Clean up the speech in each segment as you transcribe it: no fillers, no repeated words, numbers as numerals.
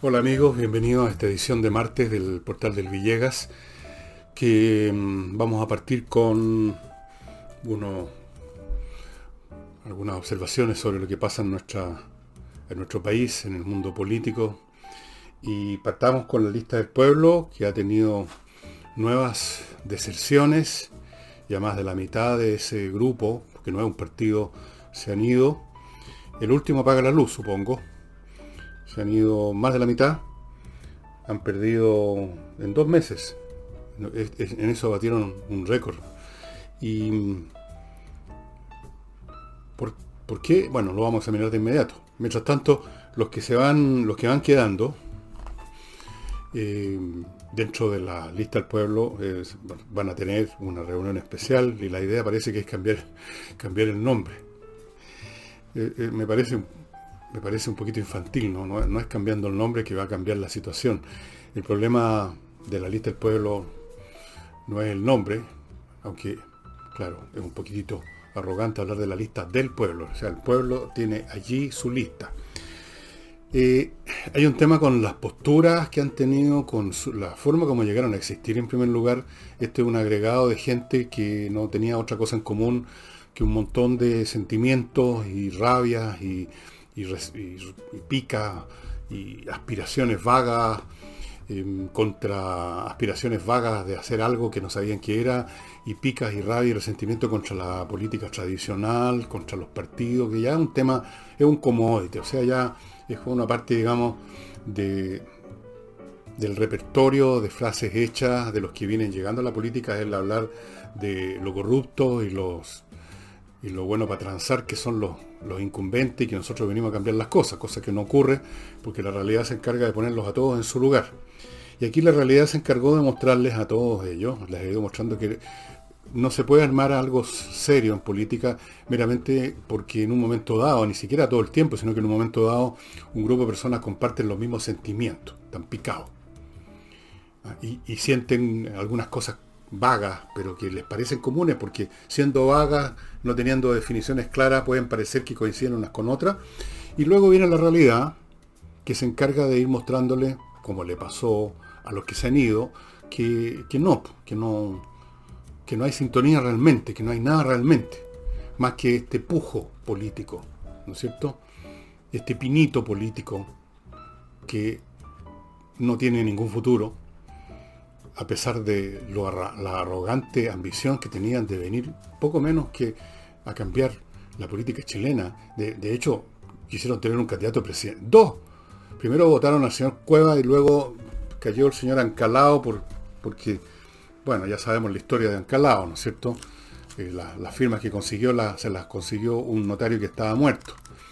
Hola amigos, bienvenidos a esta edición de martes del portal del Villegas, que vamos a partir con uno- algunas observaciones sobre lo que pasa en nuestro país, en el mundo político, y partamos con la lista del pueblo, que ha tenido nuevas deserciones. Ya más de la mitad de ese grupo, que no es un partido, se han ido. El último apaga la luz, supongo. Se han ido más de la mitad. Han perdido en 2 meses. En eso batieron un récord. ¿Y por, por qué? Bueno, lo vamos a mirar de inmediato. Mientras tanto, los que van quedando eh, dentro de la lista del pueblo van a tener una reunión especial y la idea parece que es cambiar el nombre. Me parece un poquito infantil, ¿no? No es cambiando el nombre que va a cambiar la situación. El problema de la lista del pueblo no es el nombre, aunque, claro, es un poquitito arrogante hablar de la lista del pueblo. O sea, el pueblo tiene allí su lista. Hay un tema con las posturas que han tenido, con la forma como llegaron a existir en primer lugar. Este es un agregado de gente que no tenía otra cosa en común que un montón de sentimientos y rabias y pica y aspiraciones vagas contra aspiraciones vagas de hacer algo que no sabían qué era, y picas y rabia y resentimiento contra la política tradicional, contra los partidos, que ya es un tema, es un commodity, o sea, ya es una parte, digamos, de, del repertorio de frases hechas de los que vienen llegando a la política, es el hablar de lo corrupto y lo bueno para transar, que son los incumbentes, y que nosotros venimos a cambiar las cosas, cosa que no ocurre porque la realidad se encarga de ponerlos a todos en su lugar. Y aquí la realidad se encargó de mostrarles a todos ellos, les he ido mostrando que no se puede armar algo serio en política meramente porque en un momento dado, ni siquiera todo el tiempo, sino que en un momento dado un grupo de personas comparten los mismos sentimientos, están picados, y sienten algunas cosas vagas, pero que les parecen comunes, porque siendo vagas, no teniendo definiciones claras, pueden parecer que coinciden unas con otras. Y luego viene la realidad, que se encarga de ir mostrándoles, como le pasó a los que se han ido, que no hay sintonía realmente, que no hay nada realmente, más que este pujo político, ¿no es cierto? Este pinito político que no tiene ningún futuro, a pesar de la arrogante ambición que tenían de venir poco menos que a cambiar la política chilena. De hecho, quisieron tener un candidato a presidente. Dos. Primero votaron al señor Cueva y luego cayó el señor Ancalao porque, bueno, ya sabemos la historia de Ancalao, ¿no es cierto? Las firmas que consiguió se las consiguió un notario que estaba muerto.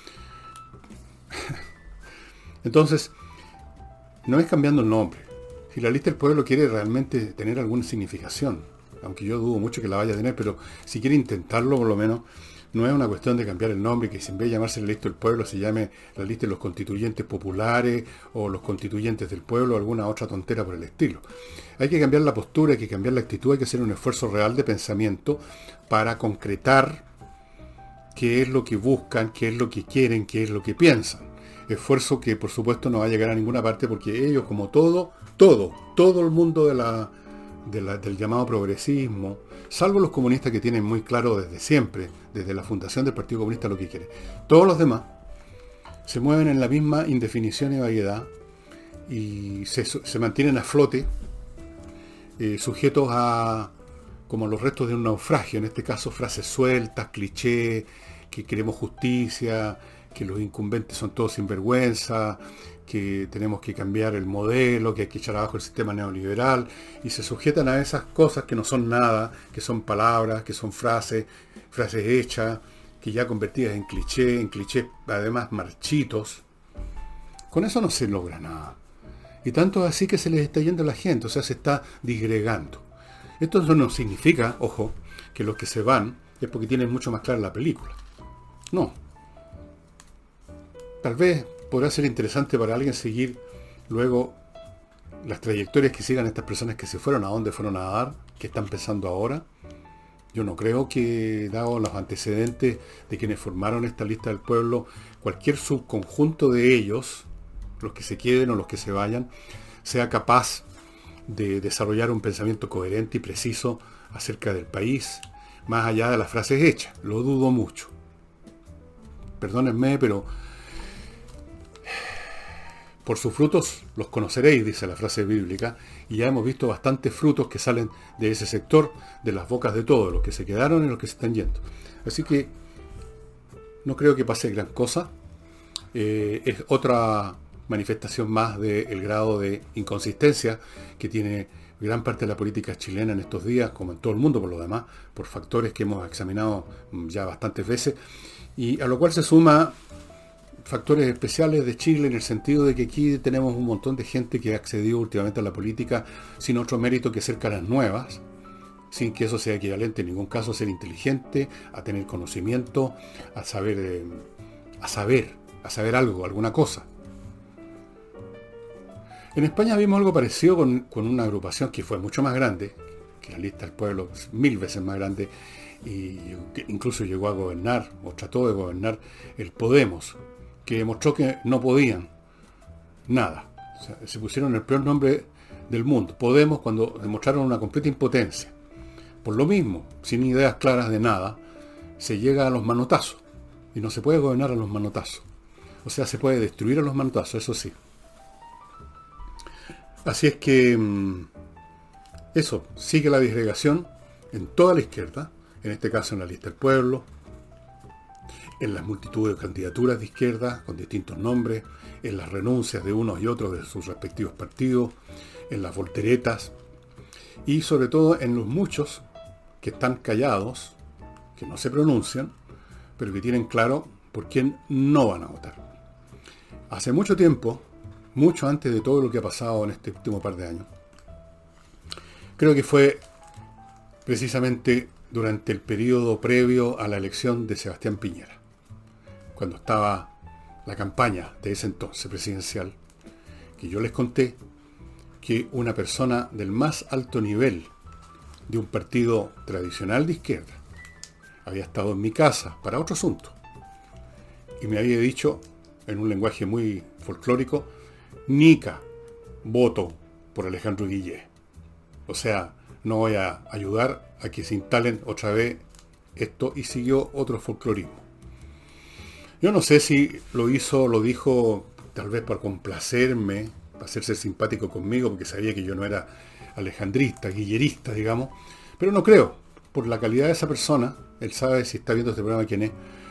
Entonces, no es cambiando el nombre. Si la lista del pueblo quiere realmente tener alguna significación, aunque yo dudo mucho que la vaya a tener, pero si quiere intentarlo por lo menos, no es una cuestión de cambiar el nombre, que en vez de llamarse la lista del pueblo se llame la lista de los constituyentes populares o los constituyentes del pueblo o alguna otra tontera por el estilo. Hay que cambiar la postura, hay que cambiar la actitud, hay que hacer un esfuerzo real de pensamiento para concretar qué es lo que buscan, qué es lo que quieren, qué es lo que piensan. Esfuerzo que por supuesto no va a llegar a ninguna parte porque ellos, como todo el mundo del llamado progresismo, salvo los comunistas que tienen muy claro desde siempre, desde la fundación del Partido Comunista, lo que quiere. Todos los demás se mueven en la misma indefinición y vaguedad y se mantienen a flote, sujetos a como los restos de un naufragio, en este caso frases sueltas, clichés, que queremos justicia, que los incumbentes son todos sinvergüenza, que tenemos que cambiar el modelo, que hay que echar abajo el sistema neoliberal, y se sujetan a esas cosas que no son nada, que son palabras, que son frases hechas, que ya convertidas en clichés además marchitos. Con eso no se logra nada. Y tanto es así que se les está yendo a la gente, o sea, se está disgregando. Esto no significa, ojo, que los que se van es porque tienen mucho más clara la película. No. Tal vez podrá ser interesante para alguien seguir luego las trayectorias que sigan estas personas que se fueron, a dónde fueron a dar, qué están pensando ahora. Yo no creo que, dado los antecedentes de quienes formaron esta lista del pueblo, cualquier subconjunto de ellos los que se queden o los que se vayan, sea capaz de desarrollar un pensamiento coherente y preciso acerca del país, más allá de las frases hechas. Lo dudo mucho. Perdónenme, pero por sus frutos los conoceréis, dice la frase bíblica, y ya hemos visto bastantes frutos que salen de ese sector, de las bocas de todos, los que se quedaron y los que se están yendo. Así que no creo que pase gran cosa. Es otra manifestación más del grado de inconsistencia que tiene gran parte de la política chilena en estos días, como en todo el mundo por lo demás, por factores que hemos examinado ya bastantes veces, y a lo cual se suma factores especiales de Chile en el sentido de que aquí tenemos un montón de gente que ha accedido últimamente a la política sin otro mérito que ser caras nuevas, sin que eso sea equivalente en ningún caso a ser inteligente, a tener conocimiento, a saber algo, alguna cosa. En España vimos algo parecido con una agrupación que fue mucho más grande, que la Lista del Pueblo, 1000 veces más grande, y que incluso llegó a gobernar, o trató de gobernar, el Podemos, que demostró que no podían nada. O sea, se pusieron el peor nombre del mundo, Podemos, cuando demostraron una completa impotencia. Por lo mismo, sin ideas claras de nada, se llega a los manotazos, y no se puede gobernar a los manotazos. O sea, se puede destruir a los manotazos, eso sí. Así es que eso, sigue la disgregación en toda la izquierda, en este caso en la Lista del Pueblo, en las multitudes de candidaturas de izquierda con distintos nombres, en las renuncias de unos y otros de sus respectivos partidos, en las volteretas y sobre todo en los muchos que están callados, que no se pronuncian, pero que tienen claro por quién no van a votar. Hace mucho tiempo, mucho antes de todo lo que ha pasado en este último par de años, creo que fue precisamente durante el periodo previo a la elección de Sebastián Piñera, cuando estaba la campaña de ese entonces presidencial, que yo les conté que una persona del más alto nivel de un partido tradicional de izquierda había estado en mi casa para otro asunto y me había dicho en un lenguaje muy folclórico: Nica, voto por Alejandro Guillé. O sea, no voy a ayudar a que se instalen otra vez esto, y siguió otro folclorismo. Yo no sé si lo dijo tal vez para complacerme, para hacerse simpático conmigo, porque sabía que yo no era alejandrista, guillerista, digamos, pero no creo. Por la calidad de esa persona, él sabe, si está viendo este programa, quién es.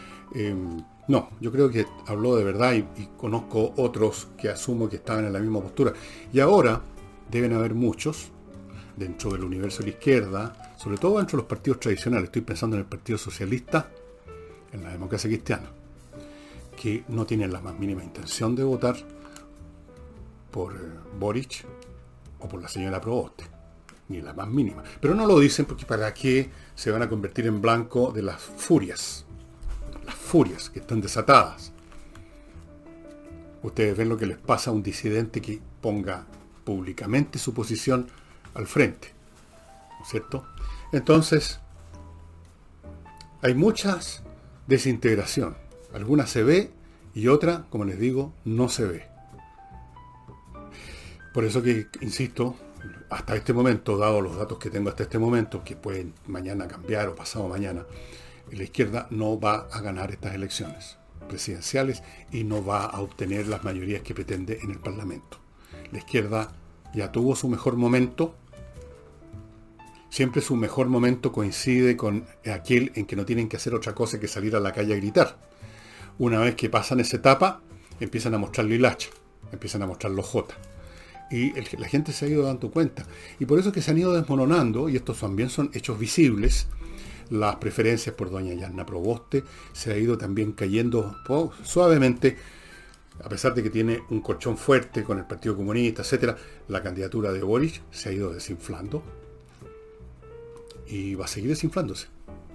No, yo creo que habló de verdad y conozco otros que asumo que estaban en la misma postura. Y ahora deben haber muchos dentro del universo de la izquierda, sobre todo dentro de los partidos tradicionales. Estoy pensando en el Partido Socialista, en la Democracia Cristiana, que no tienen la más mínima intención de votar por Boric o por la señora Proboste, ni la más mínima. Pero no lo dicen porque para qué se van a convertir en blanco de las furias que están desatadas. Ustedes ven lo que les pasa a un disidente que ponga públicamente su posición al frente, ¿no es cierto? Entonces, hay muchas desintegración. Alguna se ve y otra, como les digo, no se ve. Por eso que, insisto, hasta este momento, dado los datos que tengo hasta este momento, que pueden mañana cambiar o pasado mañana, la izquierda no va a ganar estas elecciones presidenciales y no va a obtener las mayorías que pretende en el Parlamento. La izquierda ya tuvo su mejor momento. Siempre su mejor momento coincide con aquel en que no tienen que hacer otra cosa que salir a la calle a gritar. Una vez que pasan esa etapa, empiezan a mostrar la hilacha, empiezan a mostrar los jotas. Y la gente se ha ido dando cuenta. Y por eso es que se han ido desmoronando, y estos también son hechos visibles, las preferencias por doña Yanna Proboste. Se ha ido también cayendo suavemente, a pesar de que tiene un colchón fuerte con el Partido Comunista, etcétera. La candidatura de Boric se ha ido desinflando y va a seguir desinflándose.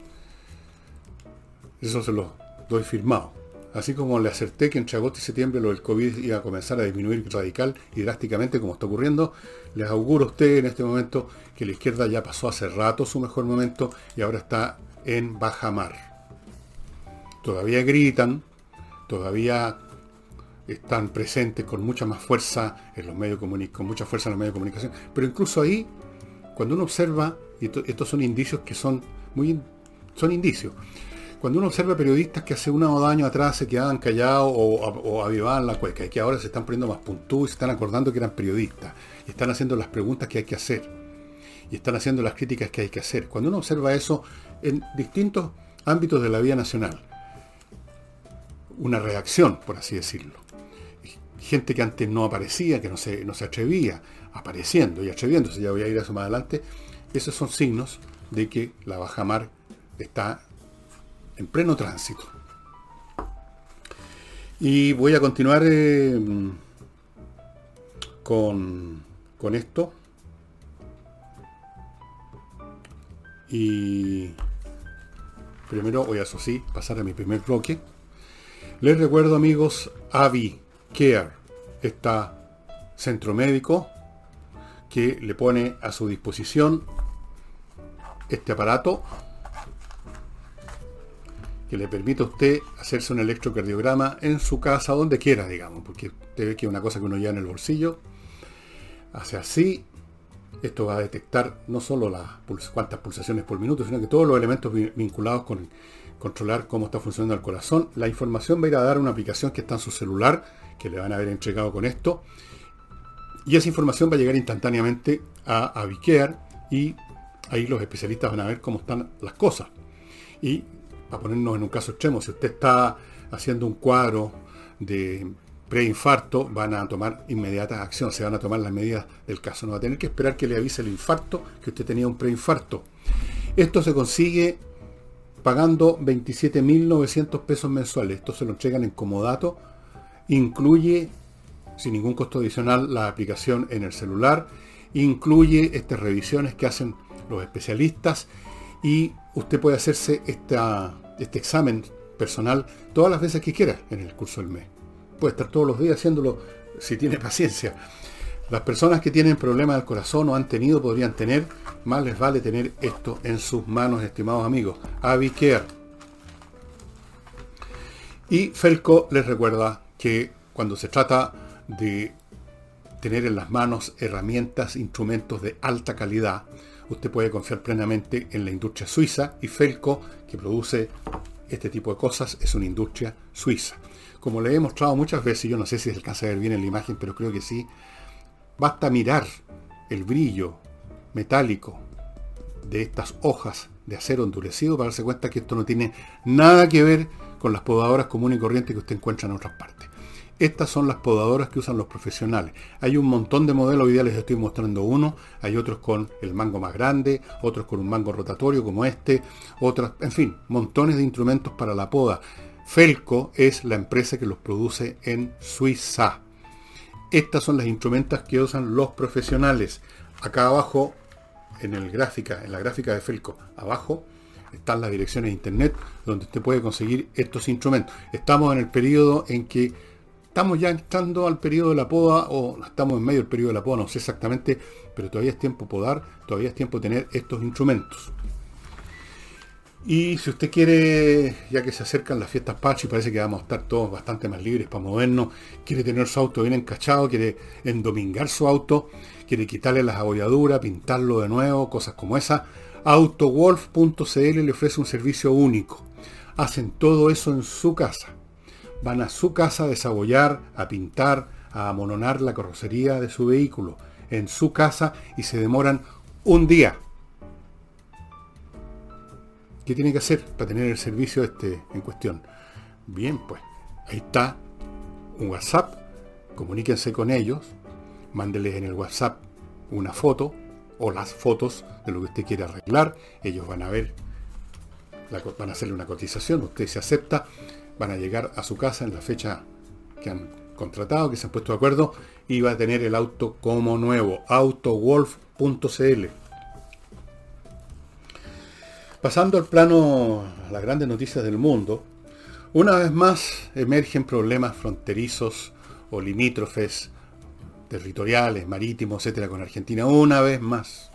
Eso se lo doy firmado. Así como le acerté que entre agosto y septiembre lo del COVID iba a comenzar a disminuir radical y drásticamente, como está ocurriendo, les auguro a ustedes en este momento que la izquierda ya pasó hace rato su mejor momento y ahora está en baja mar. Todavía gritan, todavía están presentes con mucha más fuerza en los medios con mucha fuerza en los medios de comunicación. Pero incluso ahí, cuando uno observa, y estos son indicios que son indicios. Cuando uno observa periodistas que hace 1 o 2 años atrás se quedaban callados o avivaban la cueca, y que ahora se están poniendo más puntúos y se están acordando que eran periodistas, y están haciendo las preguntas que hay que hacer, y están haciendo las críticas que hay que hacer. Cuando uno observa eso en distintos ámbitos de la vida nacional, una reacción, por así decirlo. Gente que antes no aparecía, que no se atrevía, apareciendo y atreviéndose, ya voy a ir a eso más adelante. Esos son signos de que la bajamar está en pleno tránsito. Y voy a continuar con esto. Y primero voy a, eso sí, pasar a mi primer bloque. Les recuerdo, amigos, AviCare, este centro médico que le pone a su disposición este aparato que le permite a usted hacerse un electrocardiograma en su casa, donde quiera, digamos, porque usted ve que es una cosa que uno lleva en el bolsillo, hace así. Esto va a detectar no solo cuántas pulsaciones por minuto, sino que todos los elementos vinculados con controlar cómo está funcionando el corazón. La información va a ir a dar una aplicación que está en su celular, que le van a haber entregado con esto, y esa información va a llegar instantáneamente a AviCare, y ahí los especialistas van a ver cómo están las cosas. Y para ponernos en un caso extremo, si usted está haciendo un cuadro de preinfarto, van a tomar inmediata acción, se van a tomar las medidas del caso. No va a tener que esperar que le avise el infarto que usted tenía un preinfarto. Esto se consigue pagando 27.900 pesos mensuales. Esto se lo entregan en comodato. Incluye, sin ningún costo adicional, la aplicación en el celular. Incluye estas revisiones que hacen los especialistas. Y usted puede hacerse este examen personal todas las veces que quiera en el curso del mes. Puede estar todos los días haciéndolo si tiene paciencia. Las personas que tienen problemas del corazón o han tenido, podrían tener, más les vale tener esto en sus manos, estimados amigos. AviCare. Y Felco les recuerda que cuando se trata de tener en las manos herramientas, instrumentos de alta calidad, usted puede confiar plenamente en la industria suiza, y Felco, que produce este tipo de cosas, es una industria suiza. Como le he mostrado muchas veces, yo no sé si se alcanza a ver bien en la imagen, pero creo que sí, basta mirar el brillo metálico de estas hojas de acero endurecido para darse cuenta que esto no tiene nada que ver con las podadoras comunes y corrientes que usted encuentra en otras partes. Estas son las podadoras que usan los profesionales. Hay un montón de modelos, hoy día les estoy mostrando uno, hay otros con el mango más grande, otros con un mango rotatorio como este, otras, en fin, montones de instrumentos para la poda. Felco es la empresa que los produce en Suiza. Estas son las instrumentas que usan los profesionales. Acá abajo, en la gráfica de Felco, abajo están las direcciones de internet donde usted puede conseguir estos instrumentos. Estamos en el periodo en que estamos ya entrando al periodo de la poda, o estamos en medio del periodo de la poda, no sé exactamente, pero todavía es tiempo podar, todavía es tiempo tener estos instrumentos. Y si usted quiere, ya que se acercan las fiestas patrias y parece que vamos a estar todos bastante más libres para movernos, quiere tener su auto bien encachado, quiere endomingar su auto, quiere quitarle las abolladuras, pintarlo de nuevo, cosas como esa, AutoWolf.cl le ofrece un servicio único. Hacen todo eso en su casa. Van a su casa a desabollar, a pintar, a amononar la carrocería de su vehículo en su casa, y se demoran un día. ¿Qué tiene que hacer para tener el servicio en cuestión? Bien, pues ahí está un WhatsApp, comuníquense con ellos, mándenles en el WhatsApp una foto o las fotos de lo que usted quiere arreglar. Ellos van a ver, van a hacerle una cotización, usted se acepta, van a llegar a su casa en la fecha que han contratado, que se han puesto de acuerdo, y va a tener el auto como nuevo. AutoWolf.cl. Pasando al plano, a las grandes noticias del mundo, una vez más emergen problemas fronterizos o limítrofes, territoriales, marítimos, etcétera, con Argentina, una vez más.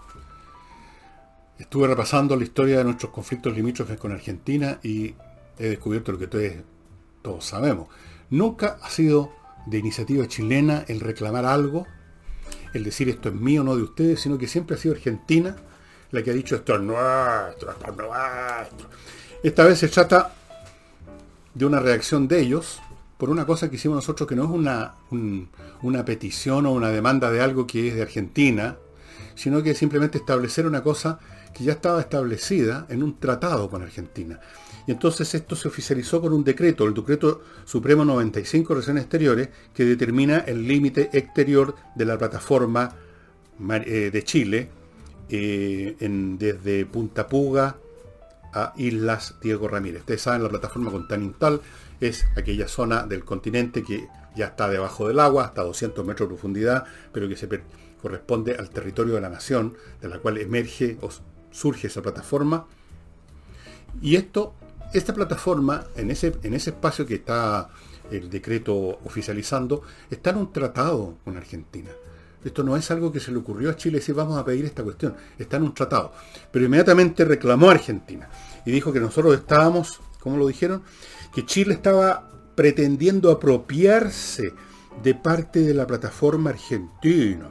Estuve repasando la historia de nuestros conflictos limítrofes con Argentina y he descubierto lo que todos sabemos. Nunca ha sido de iniciativa chilena el reclamar algo, el decir esto es mío, no de ustedes, sino que siempre ha sido Argentina la que ha dicho esto es nuestro, esto es nuestro. Esta vez se trata de una reacción de ellos por una cosa que hicimos nosotros que no es una petición o una demanda de algo que es de Argentina, sino que simplemente establecer una cosa que ya estaba establecida en un tratado con Argentina. Y entonces esto se oficializó con un decreto, el Decreto Supremo 95 Relaciones Exteriores, que determina el límite exterior de la plataforma de Chile, desde Punta Puga a Islas Diego Ramírez. Ustedes saben, la plataforma continental es aquella zona del continente que ya está debajo del agua, hasta 200 metros de profundidad, pero que corresponde al territorio de la nación, de la cual emerge o surge esa plataforma. Y esta plataforma, en ese espacio que está el decreto oficializando, está en un tratado con Argentina. Esto no es algo que se le ocurrió a Chile decir vamos a pedir esta cuestión, está en un tratado. Pero inmediatamente reclamó a Argentina y dijo que nosotros estábamos, ¿cómo lo dijeron? Que Chile estaba pretendiendo apropiarse de parte de la plataforma argentina.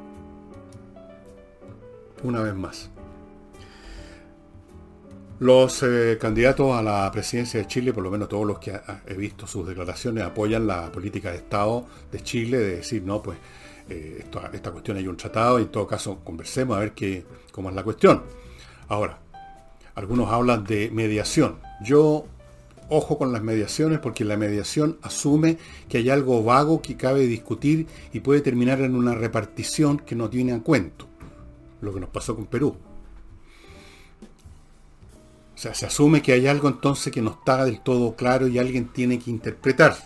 Una vez más. Los candidatos a la presidencia de Chile, por lo menos todos los que he visto sus declaraciones, apoyan la política de Estado de Chile, de decir, no, pues esta cuestión hay un tratado y en todo caso conversemos a ver cómo es la cuestión. Ahora, algunos hablan de mediación. Yo, ojo con las mediaciones, porque la mediación asume que hay algo vago que cabe discutir y puede terminar en una repartición que no tiene a cuento. Lo que nos pasó con Perú. O sea, se asume que hay algo entonces que no está del todo claro y alguien tiene que interpretar.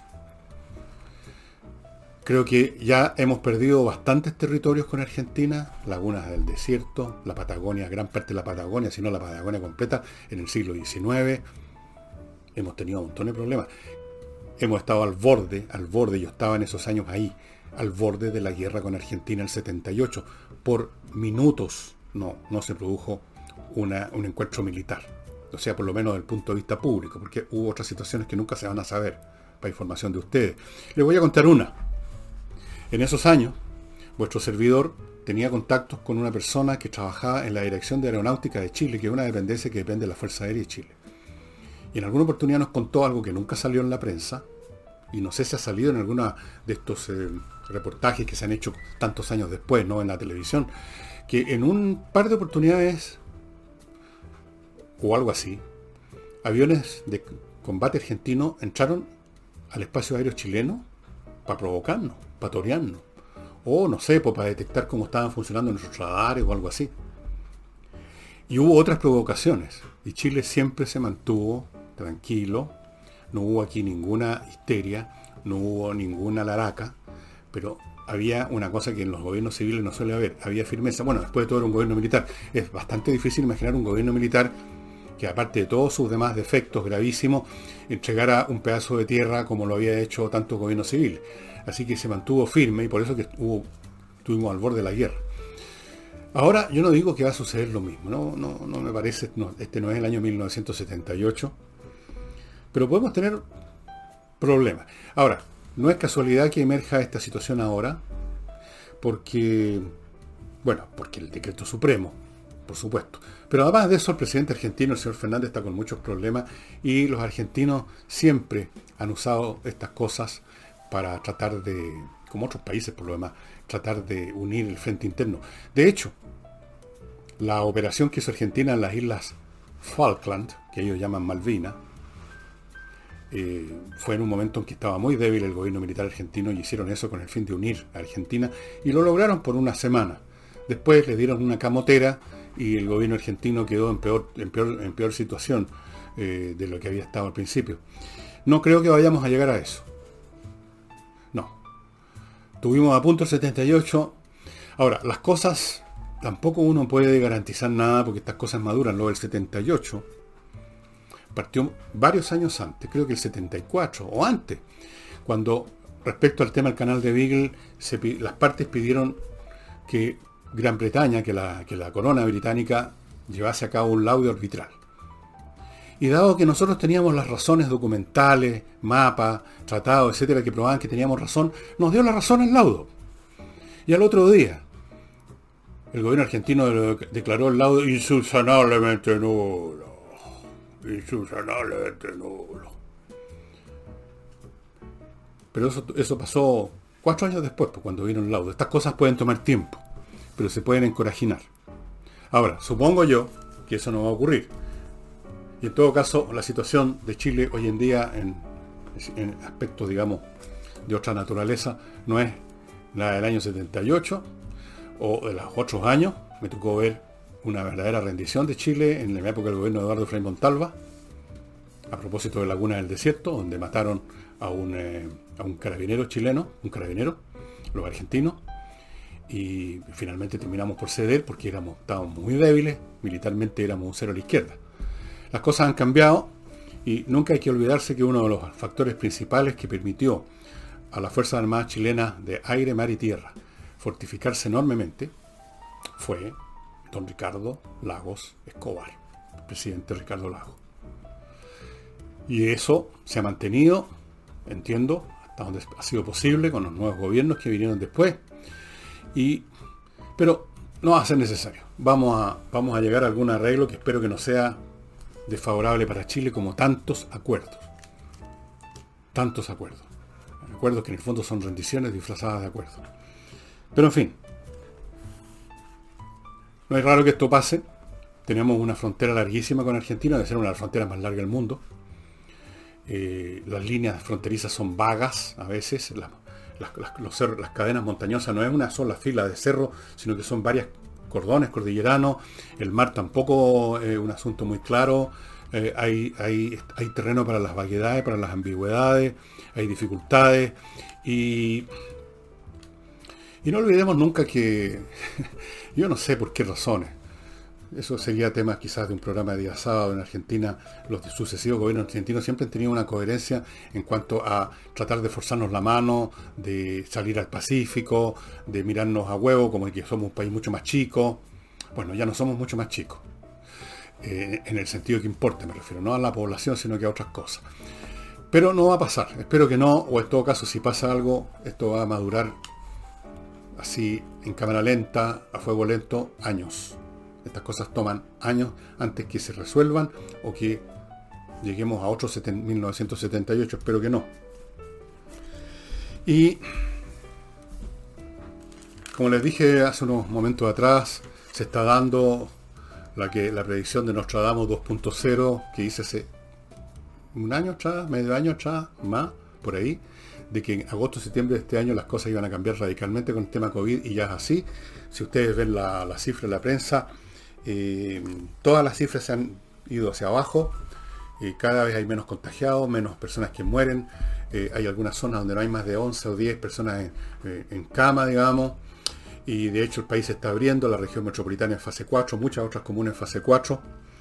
Creo que ya hemos perdido bastantes territorios con Argentina, lagunas del desierto, la Patagonia, gran parte de la Patagonia, si no la Patagonia completa, en el siglo XIX. Hemos tenido un montón de problemas. Hemos estado al borde, yo estaba en esos años ahí, al borde de la guerra con Argentina en el 78. Por minutos no se produjo un encuentro militar. O sea, por lo menos desde el punto de vista público, porque hubo otras situaciones que nunca se van a saber, para información de ustedes. Les voy a contar una. En esos años, vuestro servidor tenía contactos con una persona que trabajaba en la Dirección de Aeronáutica de Chile, que es una dependencia que depende de la Fuerza Aérea de Chile. Y en alguna oportunidad nos contó algo que nunca salió en la prensa, y no sé si ha salido en alguna de estos reportajes que se han hecho tantos años después, ¿no?, en la televisión, que en un par de oportunidades, o algo así, aviones de combate argentino entraron al espacio aéreo chileno para provocarnos, para torearnos, o no sé, para detectar cómo estaban funcionando nuestros radares o algo así. Y hubo otras provocaciones, y Chile siempre se mantuvo tranquilo, no hubo aquí ninguna histeria, no hubo ninguna laraca, pero había una cosa que en los gobiernos civiles no suele haber, había firmeza. Bueno, después de todo era un gobierno militar. Es bastante difícil imaginar un gobierno militar que, aparte de todos sus demás defectos gravísimos, entregara un pedazo de tierra como lo había hecho tantos gobiernos civiles. Así que se mantuvo firme y por eso que estuvimos al borde de la guerra. Ahora, yo no digo que va a suceder lo mismo, no me parece, este no es el año 1978, pero podemos tener problemas. Ahora, no es casualidad que emerja esta situación ahora, porque el decreto supremo, por supuesto. Pero además de eso, el presidente argentino, el señor Fernández, está con muchos problemas y los argentinos siempre han usado estas cosas para tratar de, como otros países por lo demás, tratar de unir el frente interno. De hecho, la operación que hizo Argentina en las islas Falkland, que ellos llaman Malvinas, fue en un momento en que estaba muy débil el gobierno militar argentino y hicieron eso con el fin de unir a Argentina y lo lograron por una semana. Después le dieron una camotera y el gobierno argentino quedó en peor situación de lo que había estado al principio. No creo que vayamos a llegar a eso. No. Tuvimos a punto el 78. Ahora, las cosas, tampoco uno puede garantizar nada porque estas cosas maduran. Lo del 78 partió varios años antes, creo que el 74 o antes, cuando respecto al tema del canal de Beagle, las partes pidieron que Gran Bretaña, que la corona británica llevase a cabo un laudo arbitral. Y dado que nosotros teníamos las razones documentales, mapas, tratados, etcétera, que probaban que teníamos razón, nos dio la razón el laudo. Y al otro día, el gobierno argentino declaró el laudo institucionalmente nulo. Institucionalmente nulo. Pero eso pasó 4 años después, pues, cuando vino el laudo. Estas cosas pueden tomar tiempo, pero se pueden encorajinar. Ahora, supongo yo que eso no va a ocurrir. Y en todo caso, la situación de Chile hoy en día, en aspectos, digamos, de otra naturaleza, no es la del año 78 o de los otros años. Me tocó ver una verdadera rendición de Chile en la época del gobierno de Eduardo Frei Montalva, a propósito de Laguna del Desierto, donde mataron a un carabinero chileno, los argentinos, y finalmente terminamos por ceder porque estábamos muy débiles, militarmente éramos un cero a la izquierda. Las cosas han cambiado y nunca hay que olvidarse que uno de los factores principales que permitió a las Fuerzas Armadas chilenas de aire, mar y tierra fortificarse enormemente fue don Ricardo Lagos Escobar, el presidente Ricardo Lagos. Y eso se ha mantenido, entiendo, hasta donde ha sido posible con los nuevos gobiernos que vinieron después. Pero no va a ser necesario. Vamos a llegar a algún arreglo que espero que no sea desfavorable para Chile, como tantos acuerdos. Tantos acuerdos. Acuerdos que en el fondo son rendiciones disfrazadas de acuerdos. Pero en fin. No es raro que esto pase. Tenemos una frontera larguísima con Argentina, debe ser una de las fronteras más largas del mundo. Las líneas fronterizas son vagas a veces. Las cadenas montañosas no es una sola fila de cerro, sino que son varias cordones cordilleranos. El mar tampoco es un asunto muy claro. Hay terreno para las vaguedades, para las ambigüedades, hay dificultades. Y no olvidemos nunca que yo no sé por qué razones. Eso sería tema quizás de un programa de día sábado en Argentina. Los sucesivos gobiernos argentinos siempre han tenido una coherencia en cuanto a tratar de forzarnos la mano, de salir al Pacífico, de mirarnos a huevo como que somos un país mucho más chico. Bueno, ya no somos mucho más chicos. En el sentido que importa, me refiero, no a la población, sino que a otras cosas. Pero no va a pasar. Espero que no, o en todo caso, si pasa algo, esto va a madurar así en cámara lenta, a fuego lento, años. Estas cosas toman años antes que se resuelvan o que lleguemos a otro 1978. Espero que no. Y como les dije hace unos momentos atrás, se está dando la predicción de Nostradamus 2.0 que hice hace un año atrás, medio año atrás, más, por ahí, de que en agosto, septiembre de este año las cosas iban a cambiar radicalmente con el tema COVID, y ya es así. Si ustedes ven la cifra de la prensa, todas las cifras se han ido hacia abajo. Cada vez hay menos contagiados, menos personas que mueren. Hay algunas zonas donde no hay más de 11 o 10 personas en cama, digamos. Y de hecho el país se está abriendo, la región metropolitana en fase 4, muchas otras comunas en fase 4.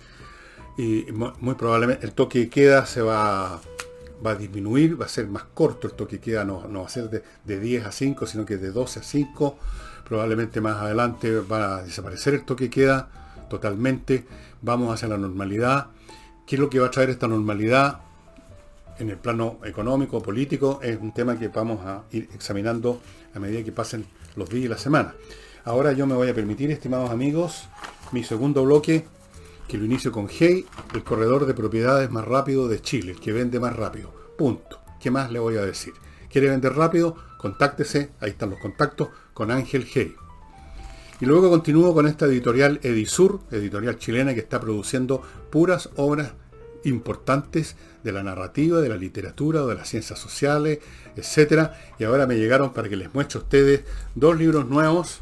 Y muy probablemente el toque de queda va a disminuir, va a ser más corto. El toque de queda no va a ser de 10 a 5, sino que de 12 a 5. Probablemente más adelante va a desaparecer el toque de queda totalmente. Vamos hacia la normalidad. ¿Qué es lo que va a traer esta normalidad en el plano económico, político? Es un tema que vamos a ir examinando a medida que pasen los días y la semana. Ahora yo me voy a permitir, estimados amigos, mi segundo bloque, que lo inicio con Hey, el corredor de propiedades más rápido de Chile, el que vende más rápido. Punto. ¿Qué más le voy a decir? ¿Quiere vender rápido? Contáctese, ahí están los contactos, con Ángel Hey. Y luego continúo con esta editorial Edisur, editorial chilena que está produciendo puras obras importantes de la narrativa, de la literatura o de las ciencias sociales, etcétera. Y ahora me llegaron para que les muestre a ustedes 2 libros nuevos.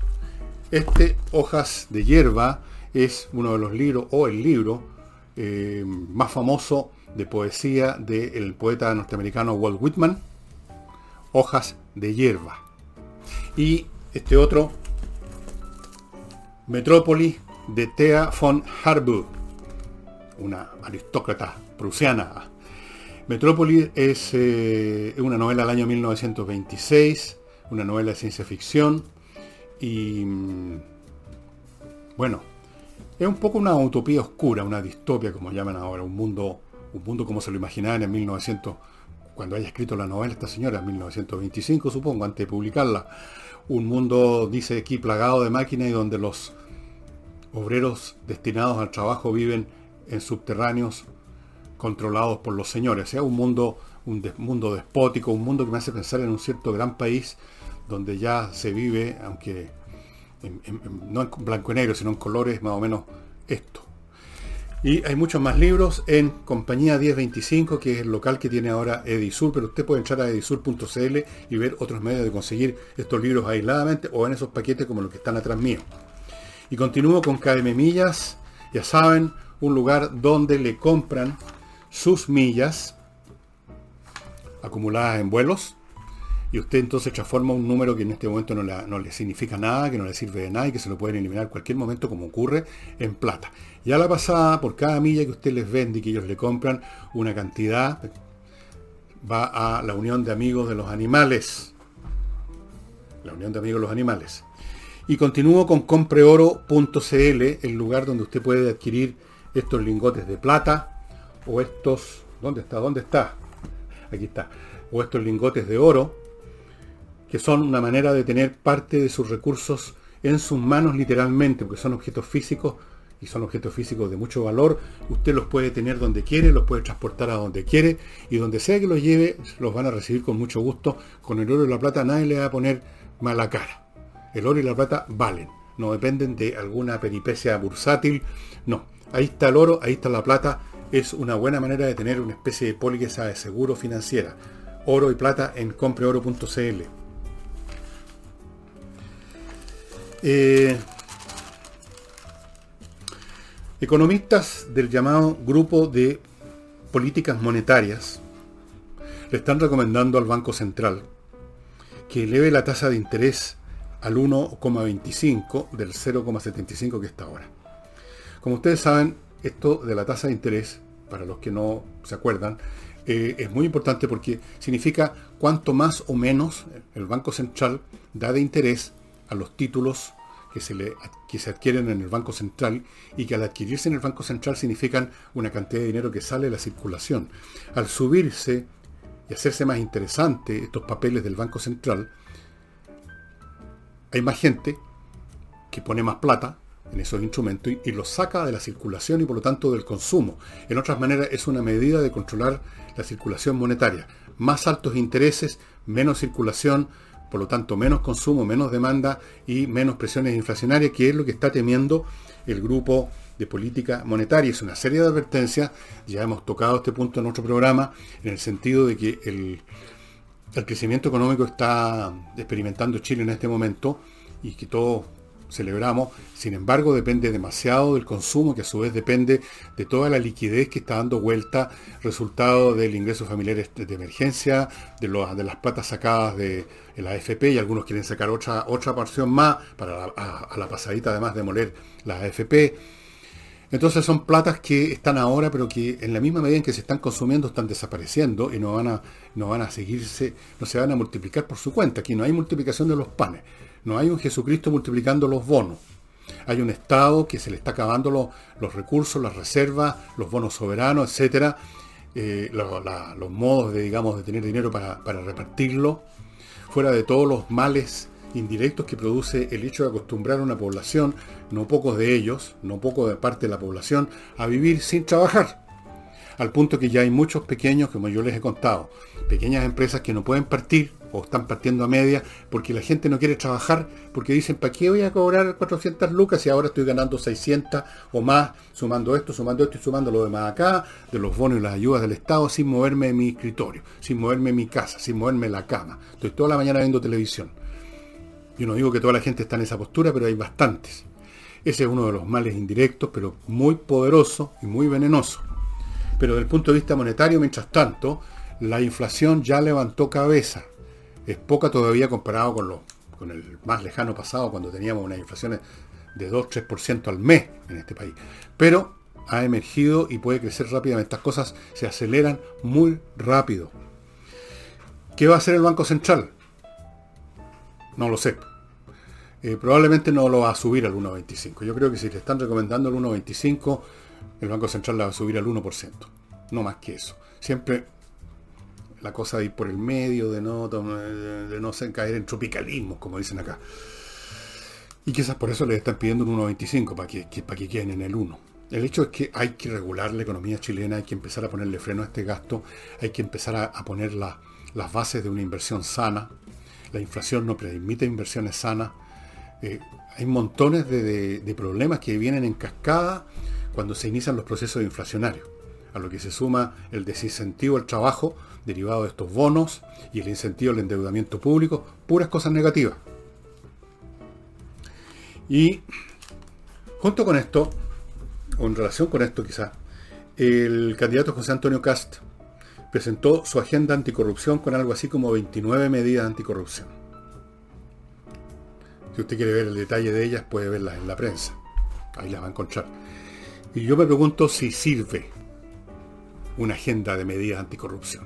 Hojas de hierba, es uno de los libros, o el libro más famoso de poesía del poeta norteamericano Walt Whitman. Hojas de hierba. Y este otro, Metrópolis, de Thea von Harbou, una aristócrata prusiana. Metrópolis es una novela del año 1926, una novela de ciencia ficción. Y bueno, Es un poco una utopía oscura, una distopia, como llaman ahora, un mundo como se lo imaginaban en 1900, cuando haya escrito la novela esta señora, en 1925 supongo, antes de publicarla. Un mundo, dice aquí, plagado de máquinas y donde los obreros destinados al trabajo viven en subterráneos controlados por los señores. O sea, un mundo despótico, un mundo que me hace pensar en un cierto gran país donde ya se vive, aunque no en blanco y negro, sino en colores, más o menos esto. Y hay muchos más libros en Compañía 1025, que es el local que tiene ahora Edisur, pero usted puede entrar a edisur.cl y ver otros medios de conseguir estos libros aisladamente o en esos paquetes como los que están atrás mío. Y continúo con KM Millas, ya saben, un lugar donde le compran sus millas acumuladas en vuelos, y usted entonces transforma un número que en este momento no le significa nada, que no le sirve de nada y que se lo pueden eliminar en cualquier momento, como ocurre, en plata. Ya la pasada, por cada milla que usted les vende y que ellos le compran, una cantidad va a la Unión de Amigos de los Animales. La Unión de Amigos de los Animales. Y continúo con compreoro.cl, el lugar donde usted puede adquirir estos lingotes de plata o estos... ¿Dónde está? Aquí está. O estos lingotes de oro, que son una manera de tener parte de sus recursos en sus manos literalmente, porque son objetos físicos y son objetos físicos de mucho valor. Usted los puede tener donde quiere, los puede transportar a donde quiere y donde sea que los lleve, los van a recibir con mucho gusto. Con el oro y la plata nadie le va a poner mala cara. El oro y la plata valen, no dependen de alguna peripecia bursátil, no. Ahí está el oro, ahí está la plata. Es una buena manera de tener una especie de póliza de seguro financiera. Oro y plata en compreoro.cl. Economistas del llamado grupo de políticas monetarias le están recomendando al Banco Central que eleve la tasa de interés al 1,25 del 0,75 que está ahora. Como ustedes saben, esto de la tasa de interés, para los que no se acuerdan, es muy importante porque significa cuánto más o menos el Banco Central da de interés a los títulos que se adquieren en el Banco Central, y que al adquirirse en el Banco Central significan una cantidad de dinero que sale de la circulación. Al subirse y hacerse más interesante estos papeles del Banco Central, hay más gente que pone más plata en esos instrumentos y los saca de la circulación y por lo tanto del consumo. En otras maneras, es una medida de controlar la circulación monetaria. Más altos intereses, menos circulación, por lo tanto menos consumo, menos demanda y menos presiones inflacionarias, que es lo que está temiendo el grupo de política monetaria. Es una serie de advertencias, ya hemos tocado este punto en otro programa, en el sentido de que el crecimiento económico está experimentando Chile en este momento y que todos celebramos, sin embargo depende demasiado del consumo, que a su vez depende de toda la liquidez que está dando vuelta, resultado del ingreso familiar de emergencia, de las platas sacadas de la AFP, y algunos quieren sacar otra porción más para a la pasadita, además de moler las AFP. Entonces son platas que están ahora, pero que en la misma medida en que se están consumiendo están desapareciendo y no van a seguirse, no se van a multiplicar por su cuenta. Aquí no hay multiplicación de los panes, no hay un Jesucristo multiplicando los bonos. Hay un Estado que se le está acabando los recursos, las reservas, los bonos soberanos, etcétera, los modos de tener dinero para repartirlo, fuera de todos los males indirectos que produce el hecho de acostumbrar a una población, no pocos de ellos, no poco de parte de la población, a vivir sin trabajar. Al punto que ya hay muchos pequeños, como yo les he contado, pequeñas empresas que no pueden partir o están partiendo a media porque la gente no quiere trabajar, porque dicen, ¿para qué voy a cobrar 400 lucas si ahora estoy ganando 600 o más, sumando esto y sumando lo demás acá, de los bonos y las ayudas del Estado, sin moverme de mi escritorio, sin moverme de mi casa, sin moverme de la cama? Estoy toda la mañana viendo televisión. Yo no digo que toda la gente está en esa postura, pero hay bastantes. Ese es uno de los males indirectos, pero muy poderoso y muy venenoso. Pero desde el punto de vista monetario, mientras tanto, la inflación ya levantó cabeza. Es poca todavía comparado con el más lejano pasado, cuando teníamos unas inflaciones de 2-3% al mes en este país. Pero ha emergido y puede crecer rápidamente. Estas cosas se aceleran muy rápido. ¿Qué va a hacer el Banco Central? No lo sé. probablemente no lo va a subir al 1,25. Yo creo que si le están recomendando el 1,25, el Banco Central la va a subir al 1%. No más que eso. Siempre la cosa de ir por el medio, de no caer en tropicalismo, como dicen acá. Y quizás por eso les están pidiendo un 1,25, para que queden en el 1. El hecho es que hay que regular la economía chilena, hay que empezar a ponerle freno a este gasto, hay que empezar a poner las bases de una inversión sana. La inflación no permite inversiones sanas. Hay montones de problemas que vienen en cascada cuando se inician los procesos inflacionarios, a lo que se suma el desincentivo al trabajo derivado de estos bonos y el incentivo al endeudamiento público, puras cosas negativas. Y junto con esto, o en relación con esto quizás, el candidato José Antonio Kast presentó su agenda anticorrupción con algo así como 29 medidas anticorrupción. Si usted quiere ver el detalle de ellas, puede verlas en la prensa. Ahí las va a encontrar. Y yo me pregunto si sirve una agenda de medidas anticorrupción.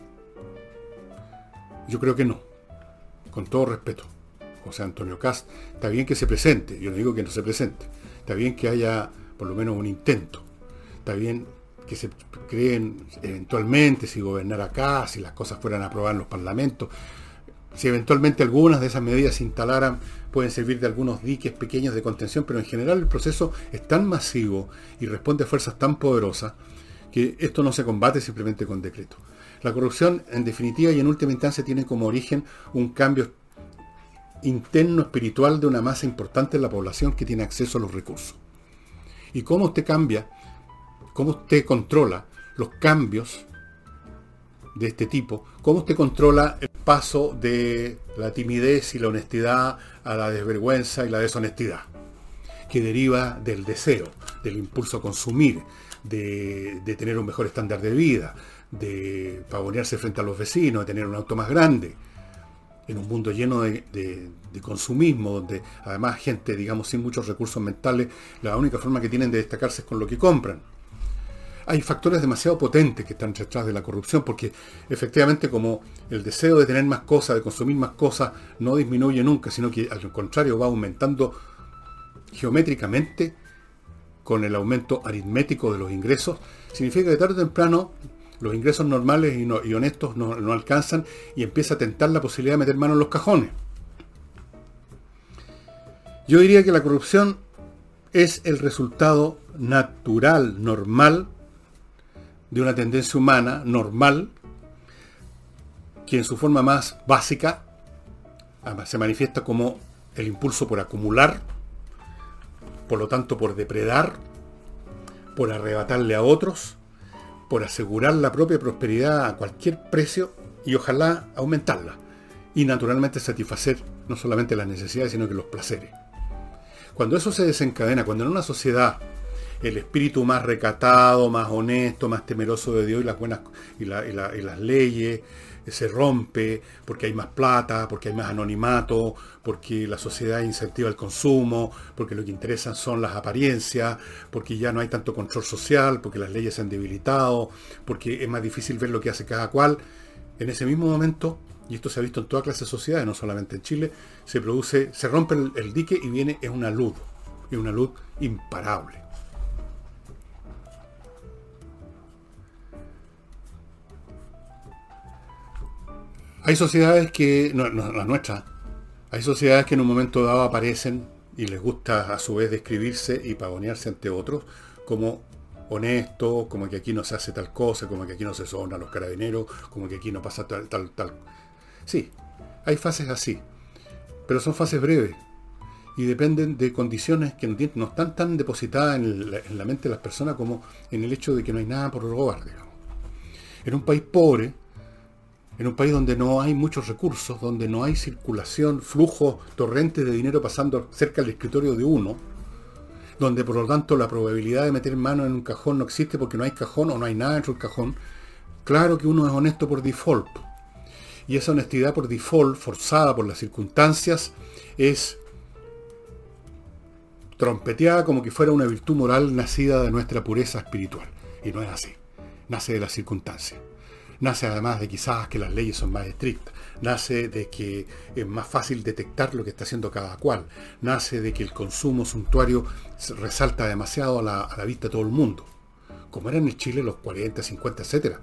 Yo creo que no. Con todo respeto. José Antonio Kast, está bien que se presente. Yo no digo que no se presente. Está bien que haya por lo menos un intento. Está bien que se creen eventualmente si gobernar acá, si las cosas fueran a aprobar en los parlamentos. Si eventualmente algunas de esas medidas se instalaran, pueden servir de algunos diques pequeños de contención, pero en general el proceso es tan masivo y responde a fuerzas tan poderosas que esto no se combate simplemente con decreto. La corrupción, en definitiva y en última instancia, tiene como origen un cambio interno espiritual de una masa importante de la población que tiene acceso a los recursos. Y cómo usted cambia, cómo usted controla los cambios de este tipo, cómo usted controla el paso de la timidez y la honestidad a la desvergüenza y la deshonestidad, que deriva del deseo, del impulso a consumir, de tener un mejor estándar de vida, de pavonearse frente a los vecinos, de tener un auto más grande, en un mundo lleno de consumismo, donde además gente, digamos, sin muchos recursos mentales, la única forma que tienen de destacarse es con lo que compran. Hay factores demasiado potentes que están detrás de la corrupción, porque efectivamente como el deseo de tener más cosas, de consumir más cosas, no disminuye nunca, sino que al contrario va aumentando geométricamente con el aumento aritmético de los ingresos, significa que tarde o temprano los ingresos normales y honestos no alcanzan y empieza a tentar la posibilidad de meter mano en los cajones. Yo diría que la corrupción es el resultado natural, normal, de una tendencia humana normal, que en su forma más básica se manifiesta como el impulso por acumular, por lo tanto por depredar, por arrebatarle a otros, por asegurar la propia prosperidad a cualquier precio y ojalá aumentarla. Y naturalmente satisfacer no solamente las necesidades, sino que los placeres. Cuando eso se desencadena, cuando en una sociedad el espíritu más recatado, más honesto, más temeroso de Dios y las buenas y las leyes se rompe porque hay más plata, porque hay más anonimato, porque la sociedad incentiva el consumo, porque lo que interesan son las apariencias, porque ya no hay tanto control social, porque las leyes se han debilitado, porque es más difícil ver lo que hace cada cual. En ese mismo momento, y esto se ha visto en toda clase de sociedades, no solamente en Chile, se rompe el dique y viene una luz imparable. Hay sociedades que, no la nuestra, hay sociedades que en un momento dado aparecen y les gusta a su vez describirse y pavonearse ante otros como honestos, como que aquí no se hace tal cosa, como que aquí no se soborna a los carabineros, como que aquí no pasa tal. Sí, hay fases así, pero son fases breves y dependen de condiciones que no están tan depositadas en la mente de las personas como en el hecho de que no hay nada por robar, digamos. En un país pobre, en un país donde no hay muchos recursos, donde no hay circulación, flujo, torrentes de dinero pasando cerca del escritorio de uno, donde por lo tanto la probabilidad de meter mano en un cajón no existe porque no hay cajón o no hay nada dentro del cajón, claro que uno es honesto por default. Y esa honestidad por default, forzada por las circunstancias, es trompeteada como que fuera una virtud moral nacida de nuestra pureza espiritual. Y no es así. Nace de las circunstancias. nace además de quizás que las leyes son más estrictas, nace de que es más fácil detectar lo que está haciendo cada cual, nace de que el consumo suntuario resalta demasiado a la vista de todo el mundo, como era en el Chile los 40, 50, etcétera.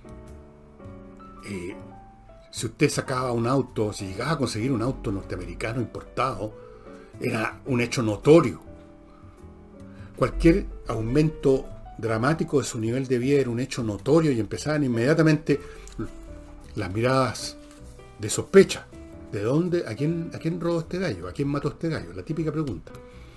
Si usted sacaba un auto, si llegaba a conseguir un auto norteamericano importado, era un hecho notorio. Cualquier aumento dramático de su nivel de vida era un hecho notorio y empezaban inmediatamente las miradas de sospecha. ¿De dónde? ¿A quién robó este gallo? ¿A quién mató este gallo? La típica pregunta.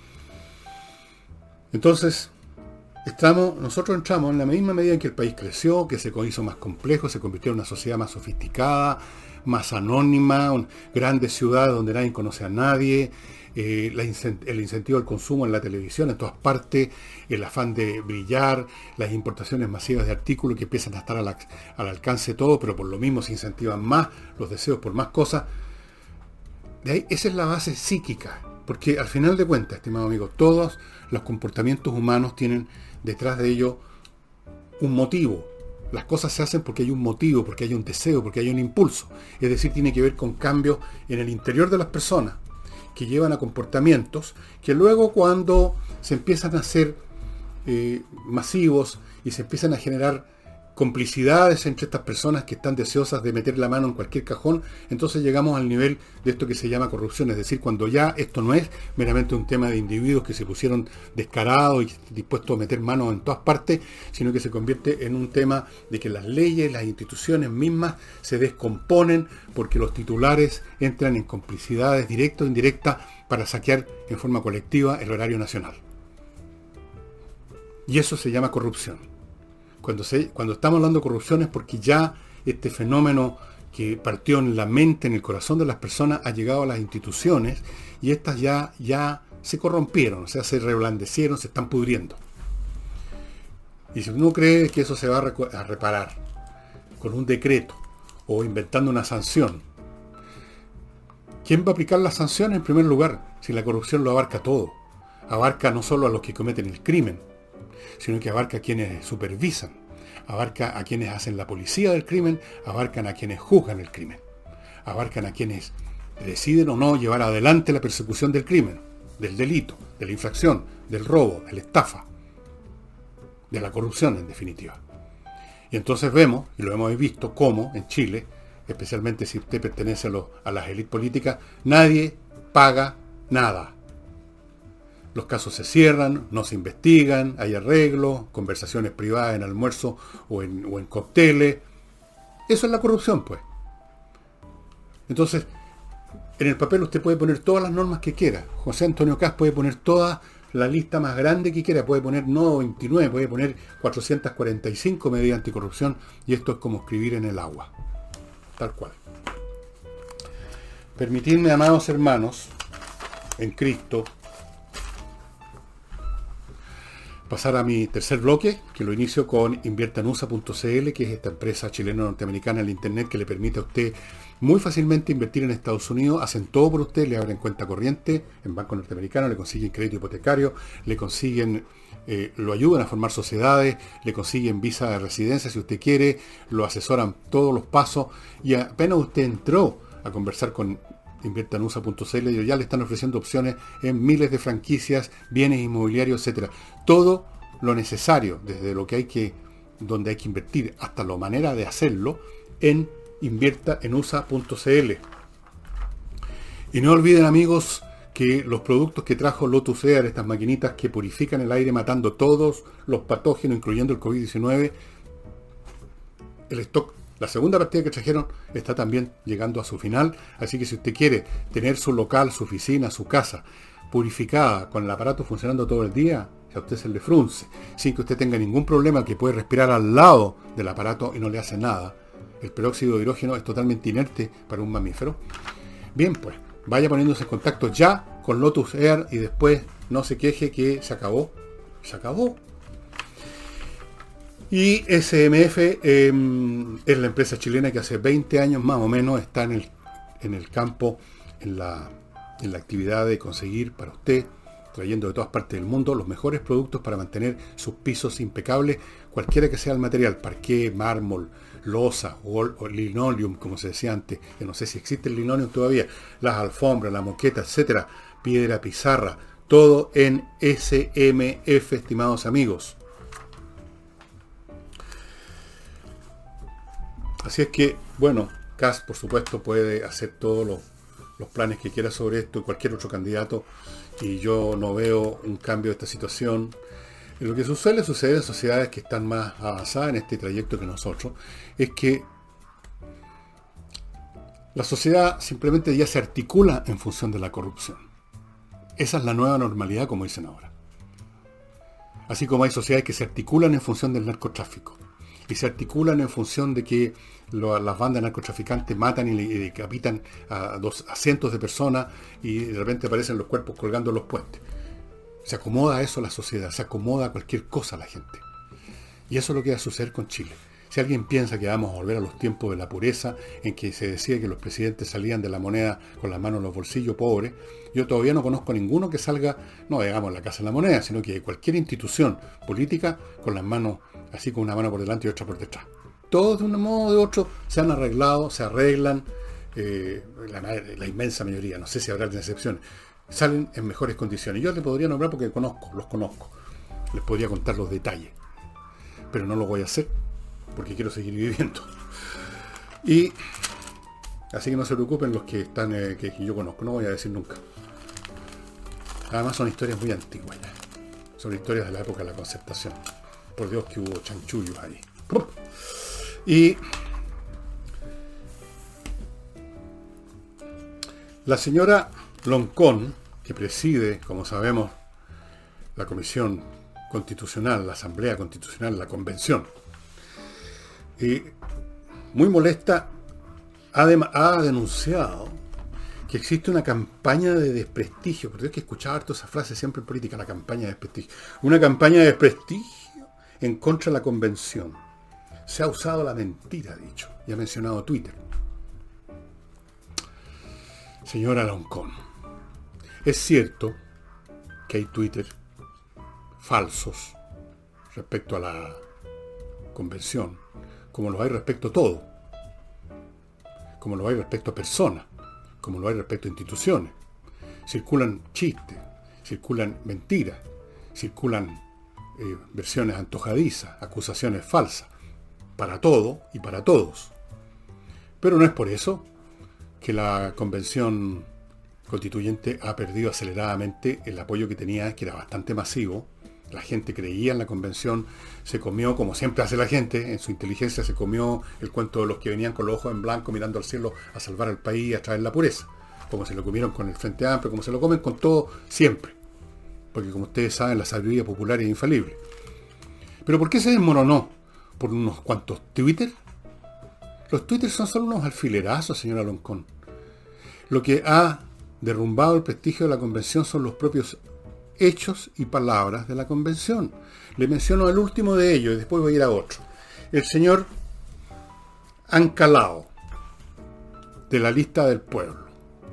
Entonces, nosotros entramos en la misma medida en que el país creció, que se hizo más complejo, se convirtió en una sociedad más sofisticada, más anónima, grandes ciudades donde nadie conoce a nadie, el incentivo al consumo en la televisión, en todas partes, el afán de brillar, las importaciones masivas de artículos que empiezan a estar al alcance de todo, pero por lo mismo se incentivan más los deseos por más cosas. De ahí, esa es la base psíquica, porque al final de cuentas, estimado amigo, todos los comportamientos humanos tienen detrás de ello un motivo. Las cosas se hacen porque hay un motivo, porque hay un deseo, porque hay un impulso. Es decir, tiene que ver con cambios en el interior de las personas que llevan a comportamientos que luego, cuando se empiezan a hacer masivos y se empiezan a generar complicidades entre estas personas que están deseosas de meter la mano en cualquier cajón, entonces llegamos al nivel de esto que se llama corrupción, es decir, cuando ya esto no es meramente un tema de individuos que se pusieron descarados y dispuestos a meter manos en todas partes, sino que se convierte en un tema de que las leyes, las instituciones mismas se descomponen porque los titulares entran en complicidades directas o indirectas para saquear en forma colectiva el erario nacional. Y eso se llama corrupción. Cuando estamos hablando de corrupción es porque ya este fenómeno que partió en la mente, en el corazón de las personas, ha llegado a las instituciones y estas ya se corrompieron, o sea, se reblandecieron, se están pudriendo. Y si uno cree que eso se va a reparar con un decreto o inventando una sanción, ¿quién va a aplicar las sanciones en primer lugar? Si la corrupción lo abarca todo. Abarca no solo a los que cometen el crimen, sino que abarca a quienes supervisan, abarca a quienes hacen la policía del crimen, abarcan a quienes juzgan el crimen, abarcan a quienes deciden o no llevar adelante la persecución del crimen, del delito, de la infracción, del robo, de la estafa, de la corrupción en definitiva. Y entonces vemos, y lo hemos visto, cómo en Chile, especialmente si usted pertenece a las élites políticas, nadie paga nada. Los casos se cierran, no se investigan, hay arreglos, conversaciones privadas en almuerzo o en cócteles. Eso es la corrupción, pues. Entonces, en el papel usted puede poner todas las normas que quiera. José Antonio Kast puede poner toda la lista más grande que quiera, puede poner no 29, puede poner 445 medidas anticorrupción, y esto es como escribir en el agua. Tal cual. Permitidme, amados hermanos, en Cristo, pasar a mi tercer bloque, que lo inicio con inviertanusa.cl, que es esta empresa chileno-norteamericana en el internet que le permite a usted muy fácilmente invertir en Estados Unidos. Hacen todo por usted, le abren cuenta corriente en banco norteamericano, le consiguen crédito hipotecario, le consiguen, lo ayudan a formar sociedades, le consiguen visa de residencia si usted quiere, lo asesoran todos los pasos, y apenas usted entró a conversar con inviertanusa.cl, ellos ya le están ofreciendo opciones en miles de franquicias, bienes inmobiliarios, etcétera. Todo lo necesario, desde donde hay que invertir hasta la manera de hacerlo, en inviertaenusa.cl. Y no olviden, amigos, que los productos que trajo Lotus Air, estas maquinitas que purifican el aire matando todos los patógenos, incluyendo el COVID-19, el stock, la segunda partida que trajeron, está también llegando a su final. Así que si usted quiere tener su local, su oficina, su casa purificada, con el aparato funcionando todo el día, a usted se le frunce, sin que usted tenga ningún problema, que puede respirar al lado del aparato y no le hace nada. El peróxido de hidrógeno es totalmente inerte para un mamífero. Bien, pues, vaya poniéndose en contacto ya con Lotus Air y después no se queje que se acabó. Se acabó. Y SMF es la empresa chilena que hace 20 años más o menos está en el campo, en la actividad de conseguir para usted, trayendo de todas partes del mundo, los mejores productos para mantener sus pisos impecables, cualquiera que sea el material, parqué, mármol, losa o linoleum, como se decía antes, que no sé si existe el linoleum todavía, las alfombras, la moqueta, etcétera, piedra, pizarra, todo en SMF, estimados amigos. Así es que, bueno, Kast, por supuesto, puede hacer todos los planes que quiera sobre esto y cualquier otro candidato, y yo no veo un cambio de esta situación. Lo que suele suceder en sociedades que están más avanzadas en este trayecto que nosotros es que la sociedad simplemente ya se articula en función de la corrupción. Esa es la nueva normalidad, como dicen ahora. Así como hay sociedades que se articulan en función del narcotráfico y se articulan en función de que las bandas narcotraficantes matan y decapitan a cientos de personas y de repente aparecen los cuerpos colgando en los puentes. Se acomoda a eso la sociedad, se acomoda a cualquier cosa la gente. Y eso es lo que va a suceder con Chile. Si alguien piensa que vamos a volver a los tiempos de la pureza, en que se decía que los presidentes salían de la moneda con las manos en los bolsillos, pobres, yo todavía no conozco a ninguno que salga, no digamos en la Casa de la Moneda, sino que cualquier institución política con las manos, así con una mano por delante y otra por detrás. Todos de un modo o de otro se han arreglado, se arreglan, la inmensa mayoría, no sé si habrá excepciones, salen en mejores condiciones. Yo les podría nombrar porque los conozco. Les podría contar los detalles. Pero no lo voy a hacer porque quiero seguir viviendo. Y así que no se preocupen los que están, que yo conozco. No voy a decir nunca. Además son historias muy antiguas ya. Son historias de la época de la Concertación. Por Dios que hubo chanchullos ahí. Y la señora Loncón, que preside, como sabemos, la Comisión Constitucional, la Asamblea Constitucional, la Convención, y muy molesta, ha denunciado que existe una campaña de desprestigio, porque hay que escuchar harto esa frase siempre en política, la campaña de desprestigio. Una campaña de desprestigio en contra de la Convención. Se ha usado la mentira, ha dicho, y ha mencionado Twitter. Señora Loncón, es cierto que hay Twitter falsos respecto a la Convención, como lo hay respecto a todo, como lo hay respecto a personas, como lo hay respecto a instituciones. Circulan chistes, circulan mentiras, circulan versiones antojadizas, acusaciones falsas, para todo y para todos. Pero no es por eso que la Convención Constituyente ha perdido aceleradamente el apoyo que tenía, que era bastante masivo. La gente creía en la Convención, se comió, como siempre hace la gente, en su inteligencia se comió el cuento de los que venían con los ojos en blanco mirando al cielo a salvar al país y a traer la pureza, como se lo comieron con el Frente Amplio, como se lo comen con todo siempre, porque como ustedes saben, la sabiduría popular es infalible. Pero ¿por qué se desmoronó? ¿Por unos cuantos Twitter? Los Twitter son solo unos alfilerazos, señora Loncón. Lo que ha derrumbado el prestigio de la Convención son los propios hechos y palabras de la Convención. Le menciono el último de ellos y después voy a ir a otro. El señor Ancalao, de la Lista del Pueblo.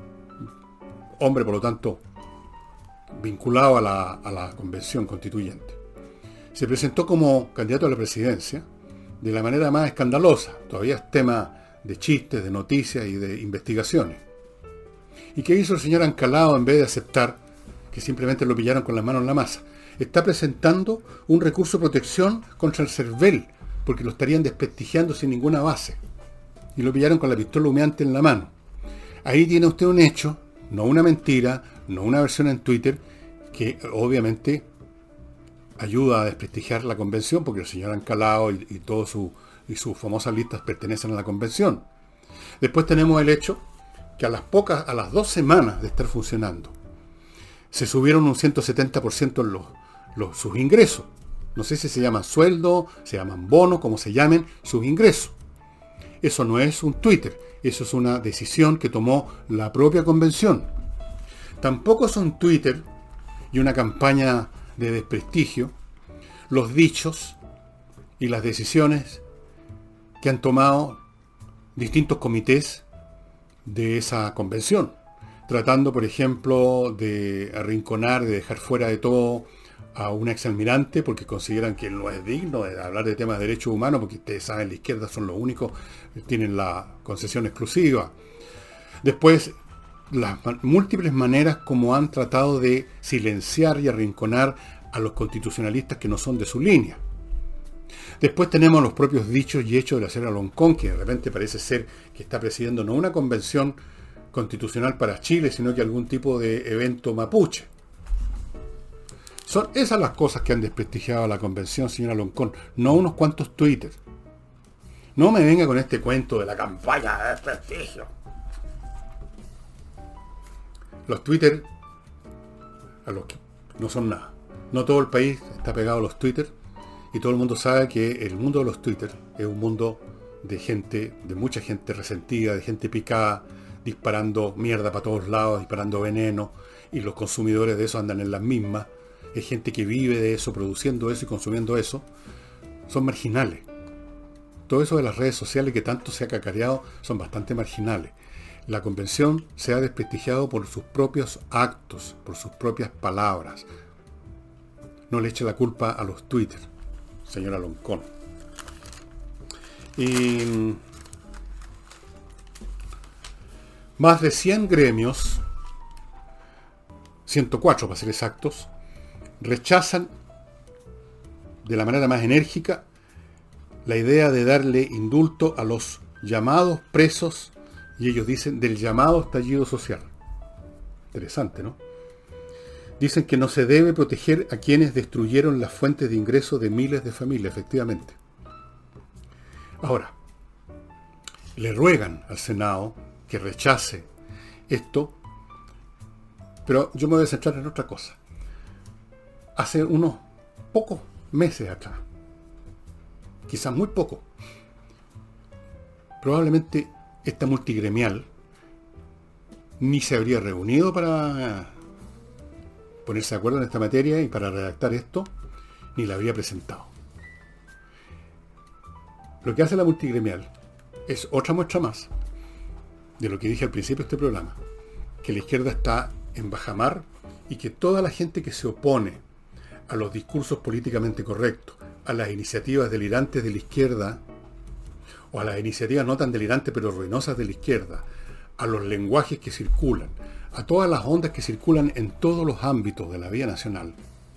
Hombre, por lo tanto, vinculado a la Convención Constituyente. Se presentó como candidato a la presidencia de la manera más escandalosa. Todavía es tema de chistes, de noticias y de investigaciones. ¿Y qué hizo el señor Ancalao en vez de aceptar que simplemente lo pillaron con las manos en la masa? Está presentando un recurso de protección contra el CERVEL, porque lo estarían desprestigiando sin ninguna base. Y lo pillaron con la pistola humeante en la mano. Ahí tiene usted un hecho, no una mentira, no una versión en Twitter, que obviamente ayuda a desprestigiar la Convención, porque el señor Ancalao y sus famosas listas pertenecen a la Convención. Después tenemos el hecho que a las 2 semanas de estar funcionando, se subieron un 170% en sus ingresos. No sé si se llaman sueldo, se llaman bonos, como se llamen, sus ingresos. Eso no es un Twitter, eso es una decisión que tomó la propia Convención. Tampoco son Twitter y una campaña de desprestigio los dichos y las decisiones que han tomado distintos comités de esa Convención, tratando, por ejemplo, de arrinconar, de dejar fuera de todo a un exalmirante porque consideran que él no es digno de hablar de temas de derechos humanos, porque ustedes saben, la izquierda son los únicos que tienen la concesión exclusiva. Después, las múltiples maneras como han tratado de silenciar y arrinconar a los constitucionalistas que no son de su línea. Después tenemos los propios dichos y hechos de la señora Loncón, que de repente parece ser que está presidiendo no una convención constitucional para Chile, sino que algún tipo de evento mapuche. Son esas las cosas que han desprestigiado a la convención, señora Loncón, no unos cuantos Twitter. No me venga con este cuento de la campaña de desprestigio. Los Twitter, a los que no son nada. No todo el país está pegado a los Twitter, y todo el mundo sabe que el mundo de los Twitter es un mundo de gente, de mucha gente resentida, de gente picada, disparando mierda para todos lados, disparando veneno, y los consumidores de eso andan en las mismas. Es gente que vive de eso, produciendo eso y consumiendo eso. Son marginales. Todo eso de las redes sociales que tanto se ha cacareado son bastante marginales. La convención se ha desprestigiado por sus propios actos, por sus propias palabras. No le eche la culpa a los Twitter, señora Loncón. Y más de 100 gremios, 104 para ser exactos, rechazan de la manera más enérgica la idea de darle indulto a los llamados presos, y ellos dicen del llamado estallido social. Interesante, ¿no? Dicen que no se debe proteger a quienes destruyeron las fuentes de ingreso de miles de familias, efectivamente. Ahora, le ruegan al Senado que rechace esto, pero yo me voy a centrar en otra cosa. Hace unos pocos meses atrás, quizás muy poco, probablemente esta multigremial ni se habría reunido para ponerse de acuerdo en esta materia y para redactar esto, ni la habría presentado. Lo que hace la multigremial es otra muestra más de lo que dije al principio de este programa, que la izquierda está en bajamar y que toda la gente que se opone a los discursos políticamente correctos, a las iniciativas delirantes de la izquierda, o a las iniciativas no tan delirantes pero ruinosas de la izquierda, a los lenguajes que circulan, a todas las ondas que circulan en todos los ámbitos de la vida nacional,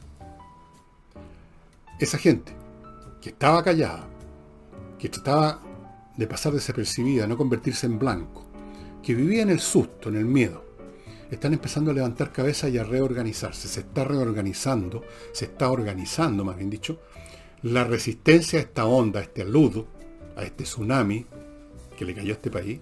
esa gente que estaba callada, que trataba de pasar desapercibida, no convertirse en blanco, que vivía en el susto, en el miedo, están empezando a levantar cabeza y a reorganizarse. Se está reorganizando, se está organizando, más bien dicho, la resistencia a esta onda, a este aludo, a este tsunami que le cayó a este país,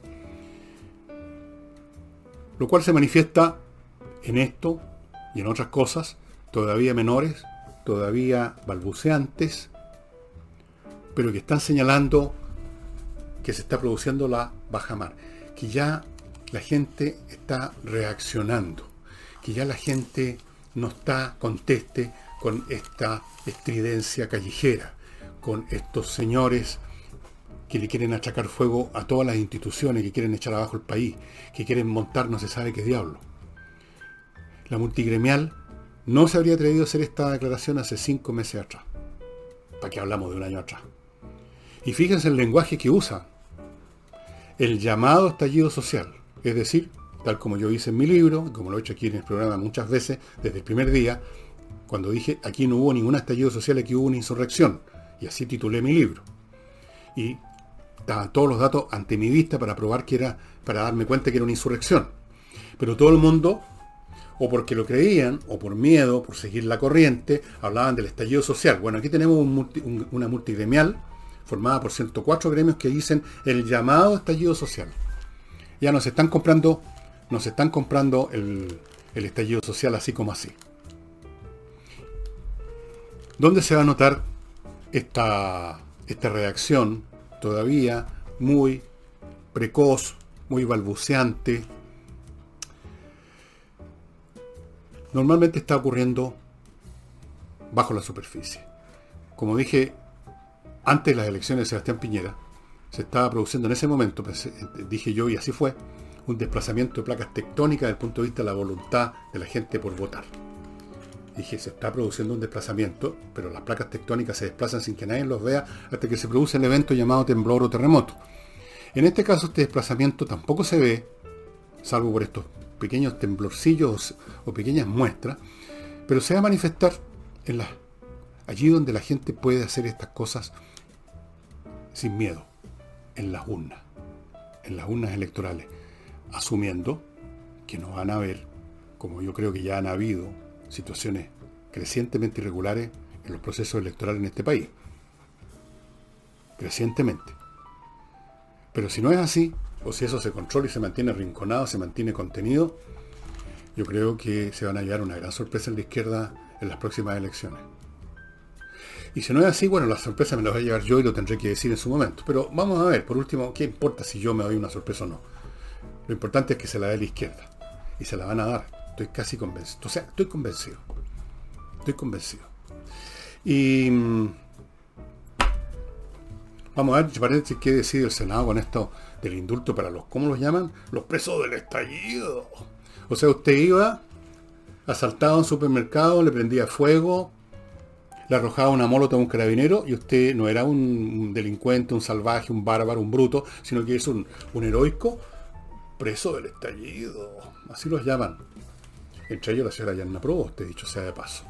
lo cual se manifiesta en esto y en otras cosas, todavía menores, todavía balbuceantes, pero que están señalando que se está produciendo la bajamar, que ya la gente está reaccionando, que ya la gente no está conteste con esta estridencia callejera, con estos señores que le quieren achacar fuego a todas las instituciones, que quieren echar abajo el país, que quieren montar no se sabe qué diablo. La multigremial no se habría atrevido a hacer esta declaración hace 5 meses atrás. ¿Para qué hablamos de un año atrás? Y fíjense el lenguaje que usa. El llamado estallido social. Es decir, tal como yo hice en mi libro, y como lo he hecho aquí en el programa muchas veces, desde el primer día, cuando dije aquí no hubo ningún estallido social, aquí hubo una insurrección. Y así titulé mi libro. Y estaban todos los datos ante mi vista para probar que era, para darme cuenta que era una insurrección. Pero todo el mundo, o porque lo creían, o por miedo, por seguir la corriente, hablaban del estallido social. Bueno, aquí tenemos una multigremial formada por 104 gremios que dicen el llamado estallido social. Ya nos están comprando el estallido social así como así. ¿Dónde se va a notar esta reacción todavía muy precoz, muy balbuceante? Normalmente está ocurriendo bajo la superficie. Como dije, antes de las elecciones de Sebastián Piñera, se estaba produciendo en ese momento, dije yo, y así fue, un desplazamiento de placas tectónicas desde el punto de vista de la voluntad de la gente por votar. Dije, se está produciendo un desplazamiento, pero las placas tectónicas se desplazan sin que nadie los vea hasta que se produce el evento llamado temblor o terremoto. En este caso, este desplazamiento tampoco se ve, salvo por estos pequeños temblorcillos o pequeñas muestras, pero se va a manifestar allí donde la gente puede hacer estas cosas sin miedo, en las urnas electorales, asumiendo que no van a haber, como yo creo que ya han habido, situaciones crecientemente irregulares en los procesos electorales en este país. Crecientemente. Pero si no es así, o si eso se controla y se mantiene arrinconado, se mantiene contenido, yo creo que se van a llevar una gran sorpresa en la izquierda en las próximas elecciones. Y si no es así, bueno, la sorpresa me la voy a llevar yo y lo tendré que decir en su momento. Pero vamos a ver, por último, ¿qué importa si yo me doy una sorpresa o no? Lo importante es que se la dé la izquierda. Y se la van a dar. Estoy casi convencido. O sea, estoy convencido. Y vamos a ver, parece que decide el Senado con esto del indulto para los, ¿cómo los llaman? Los presos del estallido. O sea, usted iba, asaltaba a un supermercado, le prendía fuego, le arrojaba una molotov a un carabinero y usted no era un delincuente, un salvaje, un bárbaro, un bruto, sino que es un heroico preso del estallido. Así los llaman. Entre ellos la señora Yanna Proboste, dicho sea de paso.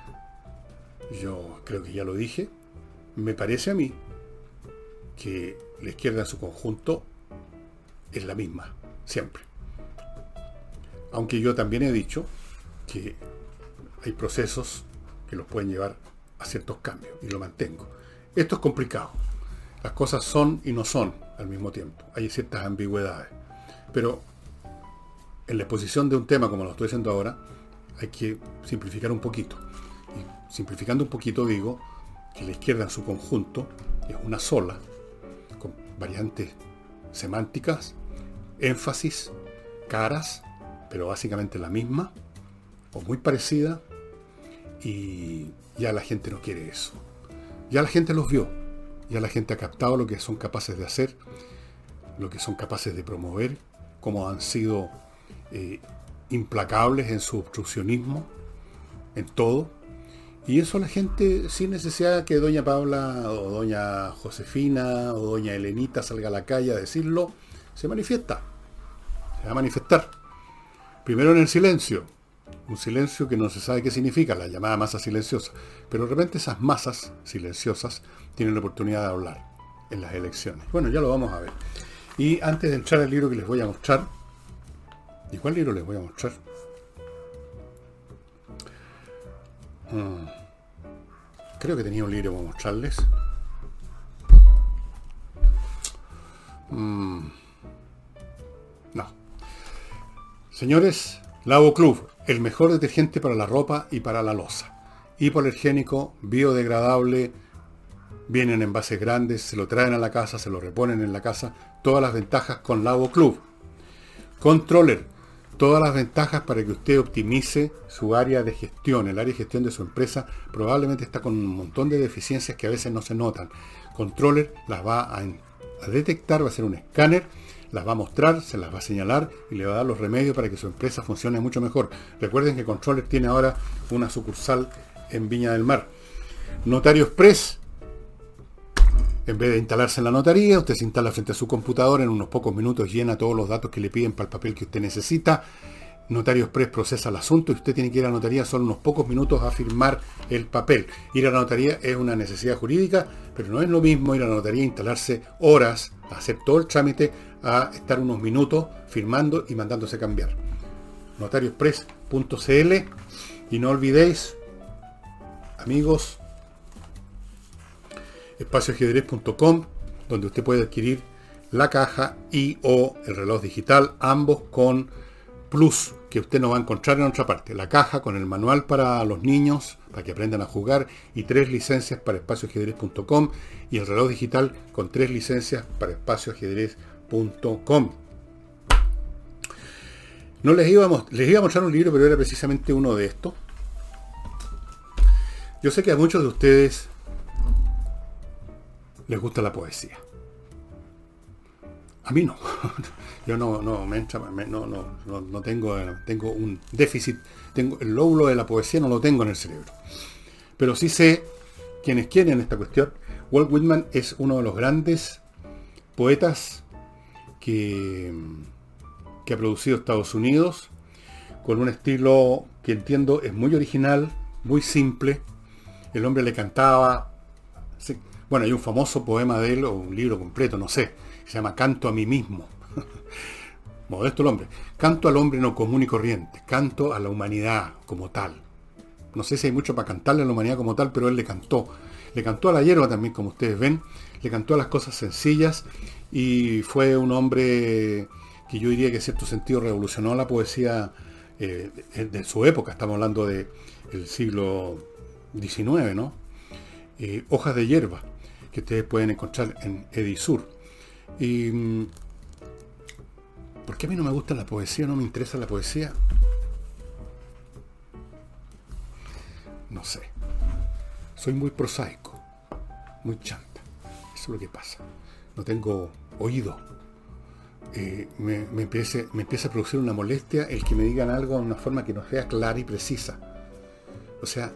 Yo creo que ya lo dije. Me parece a mí que la izquierda en su conjunto es la misma, siempre. Aunque yo también he dicho que hay procesos que los pueden llevar a ciertos cambios, y lo mantengo. Esto es complicado. Las cosas son y no son al mismo tiempo. Hay ciertas ambigüedades. Pero en la exposición de un tema como lo estoy haciendo ahora, hay que simplificar un poquito. Y simplificando un poquito digo que la izquierda en su conjunto es una sola, con variantes semánticas, énfasis, caras, pero básicamente la misma, o muy parecida, y ya la gente no quiere eso. Ya la gente los vio, ya la gente ha captado lo que son capaces de hacer, lo que son capaces de promover, cómo han sido implacables en su obstruccionismo, en todo. Y eso la gente, sin necesidad que doña Paula o doña Josefina o doña Elenita salga a la calle a decirlo, se manifiesta. Se va a manifestar. Primero en el silencio. Un silencio que no se sabe qué significa, la llamada masa silenciosa. Pero de repente esas masas silenciosas tienen la oportunidad de hablar en las elecciones. Bueno, ya lo vamos a ver. Y antes de entrar al libro que les voy a mostrar, ¿y cuál libro les voy a mostrar? Creo que tenía un libro para mostrarles. No. Señores, Lavo Club, el mejor detergente para la ropa y para la loza. Hipoalergénico, biodegradable, viene en envases grandes, se lo traen a la casa, se lo reponen en la casa. Todas las ventajas con Lavo Club. Controller, todas las ventajas para que usted optimice su área de gestión. El área de gestión de su empresa probablemente está con un montón de deficiencias que a veces no se notan. Controller las va a detectar, va a hacer un escáner, las va a mostrar, se las va a señalar y le va a dar los remedios para que su empresa funcione mucho mejor. Recuerden que Controller tiene ahora una sucursal en Viña del Mar. Notario Express. En vez de instalarse en la notaría, usted se instala frente a su computadora, en unos pocos minutos llena todos los datos que le piden para el papel que usted necesita. Notario Express procesa el asunto y usted tiene que ir a la notaría solo unos pocos minutos a firmar el papel. Ir a la notaría es una necesidad jurídica, pero no es lo mismo ir a la notaría, instalarse horas, hacer todo el trámite, a estar unos minutos firmando y mandándose cambiar. Notarioexpress.cl. Y no olvidéis, amigos, espacioajedrez.com, donde usted puede adquirir la caja y o el reloj digital, ambos con plus que usted no va a encontrar en otra parte. La caja con el manual para los niños, para que aprendan a jugar, y 3 licencias para espacioajedrez.com, y el reloj digital con 3 licencias para espacioajedrez.com. No les iba a mostrar un libro, pero era precisamente uno de estos. Yo sé que a muchos de ustedes les gusta la poesía. A mí no. Yo no me entra, no tengo, tengo un déficit, tengo el lóbulo de la poesía no lo tengo en el cerebro. Pero sí sé quienes quieren esta cuestión. Walt Whitman es uno de los grandes poetas que ha producido Estados Unidos, con un estilo que entiendo es muy original, muy simple. El hombre le cantaba. Bueno, hay un famoso poema de él, o un libro completo, no sé, se llama Canto a mí mismo. Modesto el hombre. Canto al hombre no común y corriente, canto a la humanidad como tal. No sé si hay mucho para cantarle a la humanidad como tal, pero él le cantó. Le cantó a la hierba también, como ustedes ven. Le cantó a las cosas sencillas y fue un hombre que yo diría que en cierto sentido revolucionó la poesía de su época. Estamos hablando del siglo XIX, ¿no? Hojas de hierba, que ustedes pueden encontrar en Edisur. Y ¿por qué a mí no me gusta la poesía? ¿No me interesa la poesía? No sé. Soy muy prosaico, muy chanta. Eso es lo que pasa. No tengo oído. Me empieza a producir una molestia el que me digan algo de una forma que no sea clara y precisa. O sea,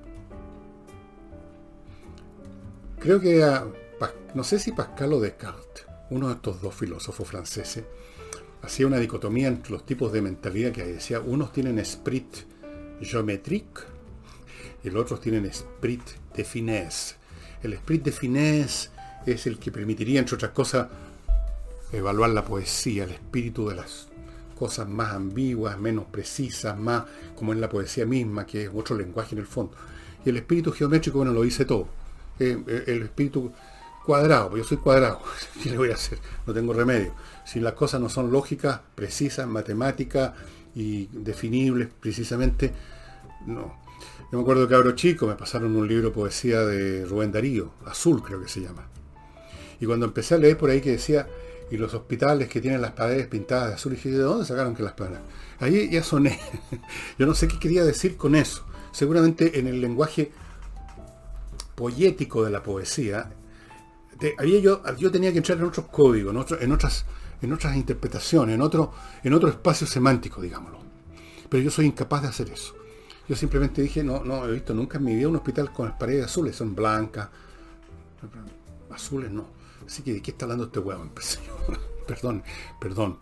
creo que no sé si Pascal o Descartes, uno de estos dos filósofos franceses, hacía una dicotomía entre los tipos de mentalidad que decía, unos tienen esprit géométrique y los otros tienen esprit de finesse. El esprit de finesse es el que permitiría, entre otras cosas, evaluar la poesía, el espíritu de las cosas más ambiguas, menos precisas, más como en la poesía misma, que es otro lenguaje en el fondo. Y el espíritu geométrico, bueno, lo dice todo. El espíritu cuadrado, pues yo soy cuadrado, ¿qué le voy a hacer? No tengo remedio. Si las cosas no son lógicas, precisas, matemáticas y definibles precisamente, no. Yo me acuerdo que cabro chico me pasaron un libro de poesía de Rubén Darío, Azul creo que se llama. Y cuando empecé a leer por ahí que decía, y los hospitales que tienen las paredes pintadas de azul, y dije, ¿de dónde sacaron que las paredes? Ahí ya soné. Yo no sé qué quería decir con eso. Seguramente en el lenguaje poético de la poesía, yo tenía que entrar en otros códigos, en otras interpretaciones, en otro espacio semántico, digámoslo. Pero yo soy incapaz de hacer eso. Yo simplemente dije, no he visto nunca en mi vida un hospital con las paredes azules, son blancas, azules no. Así que, ¿de qué está hablando este huevo? Empecé yo. Perdón.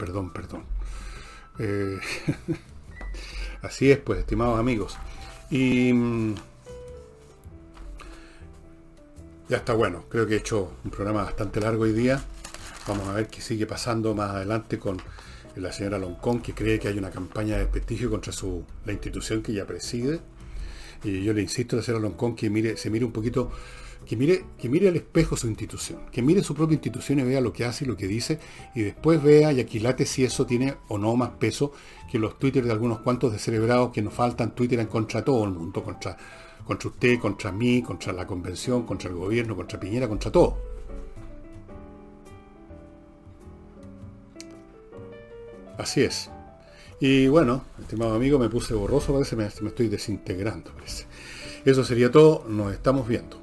Así es, pues, estimados amigos. Y ya está bueno. Creo que he hecho un programa bastante largo hoy día. Vamos a ver qué sigue pasando más adelante con la señora Loncón, que cree que hay una campaña de prestigio contra la institución que ella preside. Y yo le insisto a la señora Loncón que se mire un poquito, que mire al espejo su institución, que mire su propia institución y vea lo que hace y lo que dice, y después vea y aquilate si eso tiene o no más peso que los twitters de algunos cuantos descerebrados que nos faltan, twitteren contra todo el mundo, contra usted, contra mí, contra la convención, contra el gobierno, contra Piñera, contra todo. Así es. Y bueno, estimado amigo, me puse borroso, parece, me estoy desintegrando, parece. Eso sería todo, nos estamos viendo.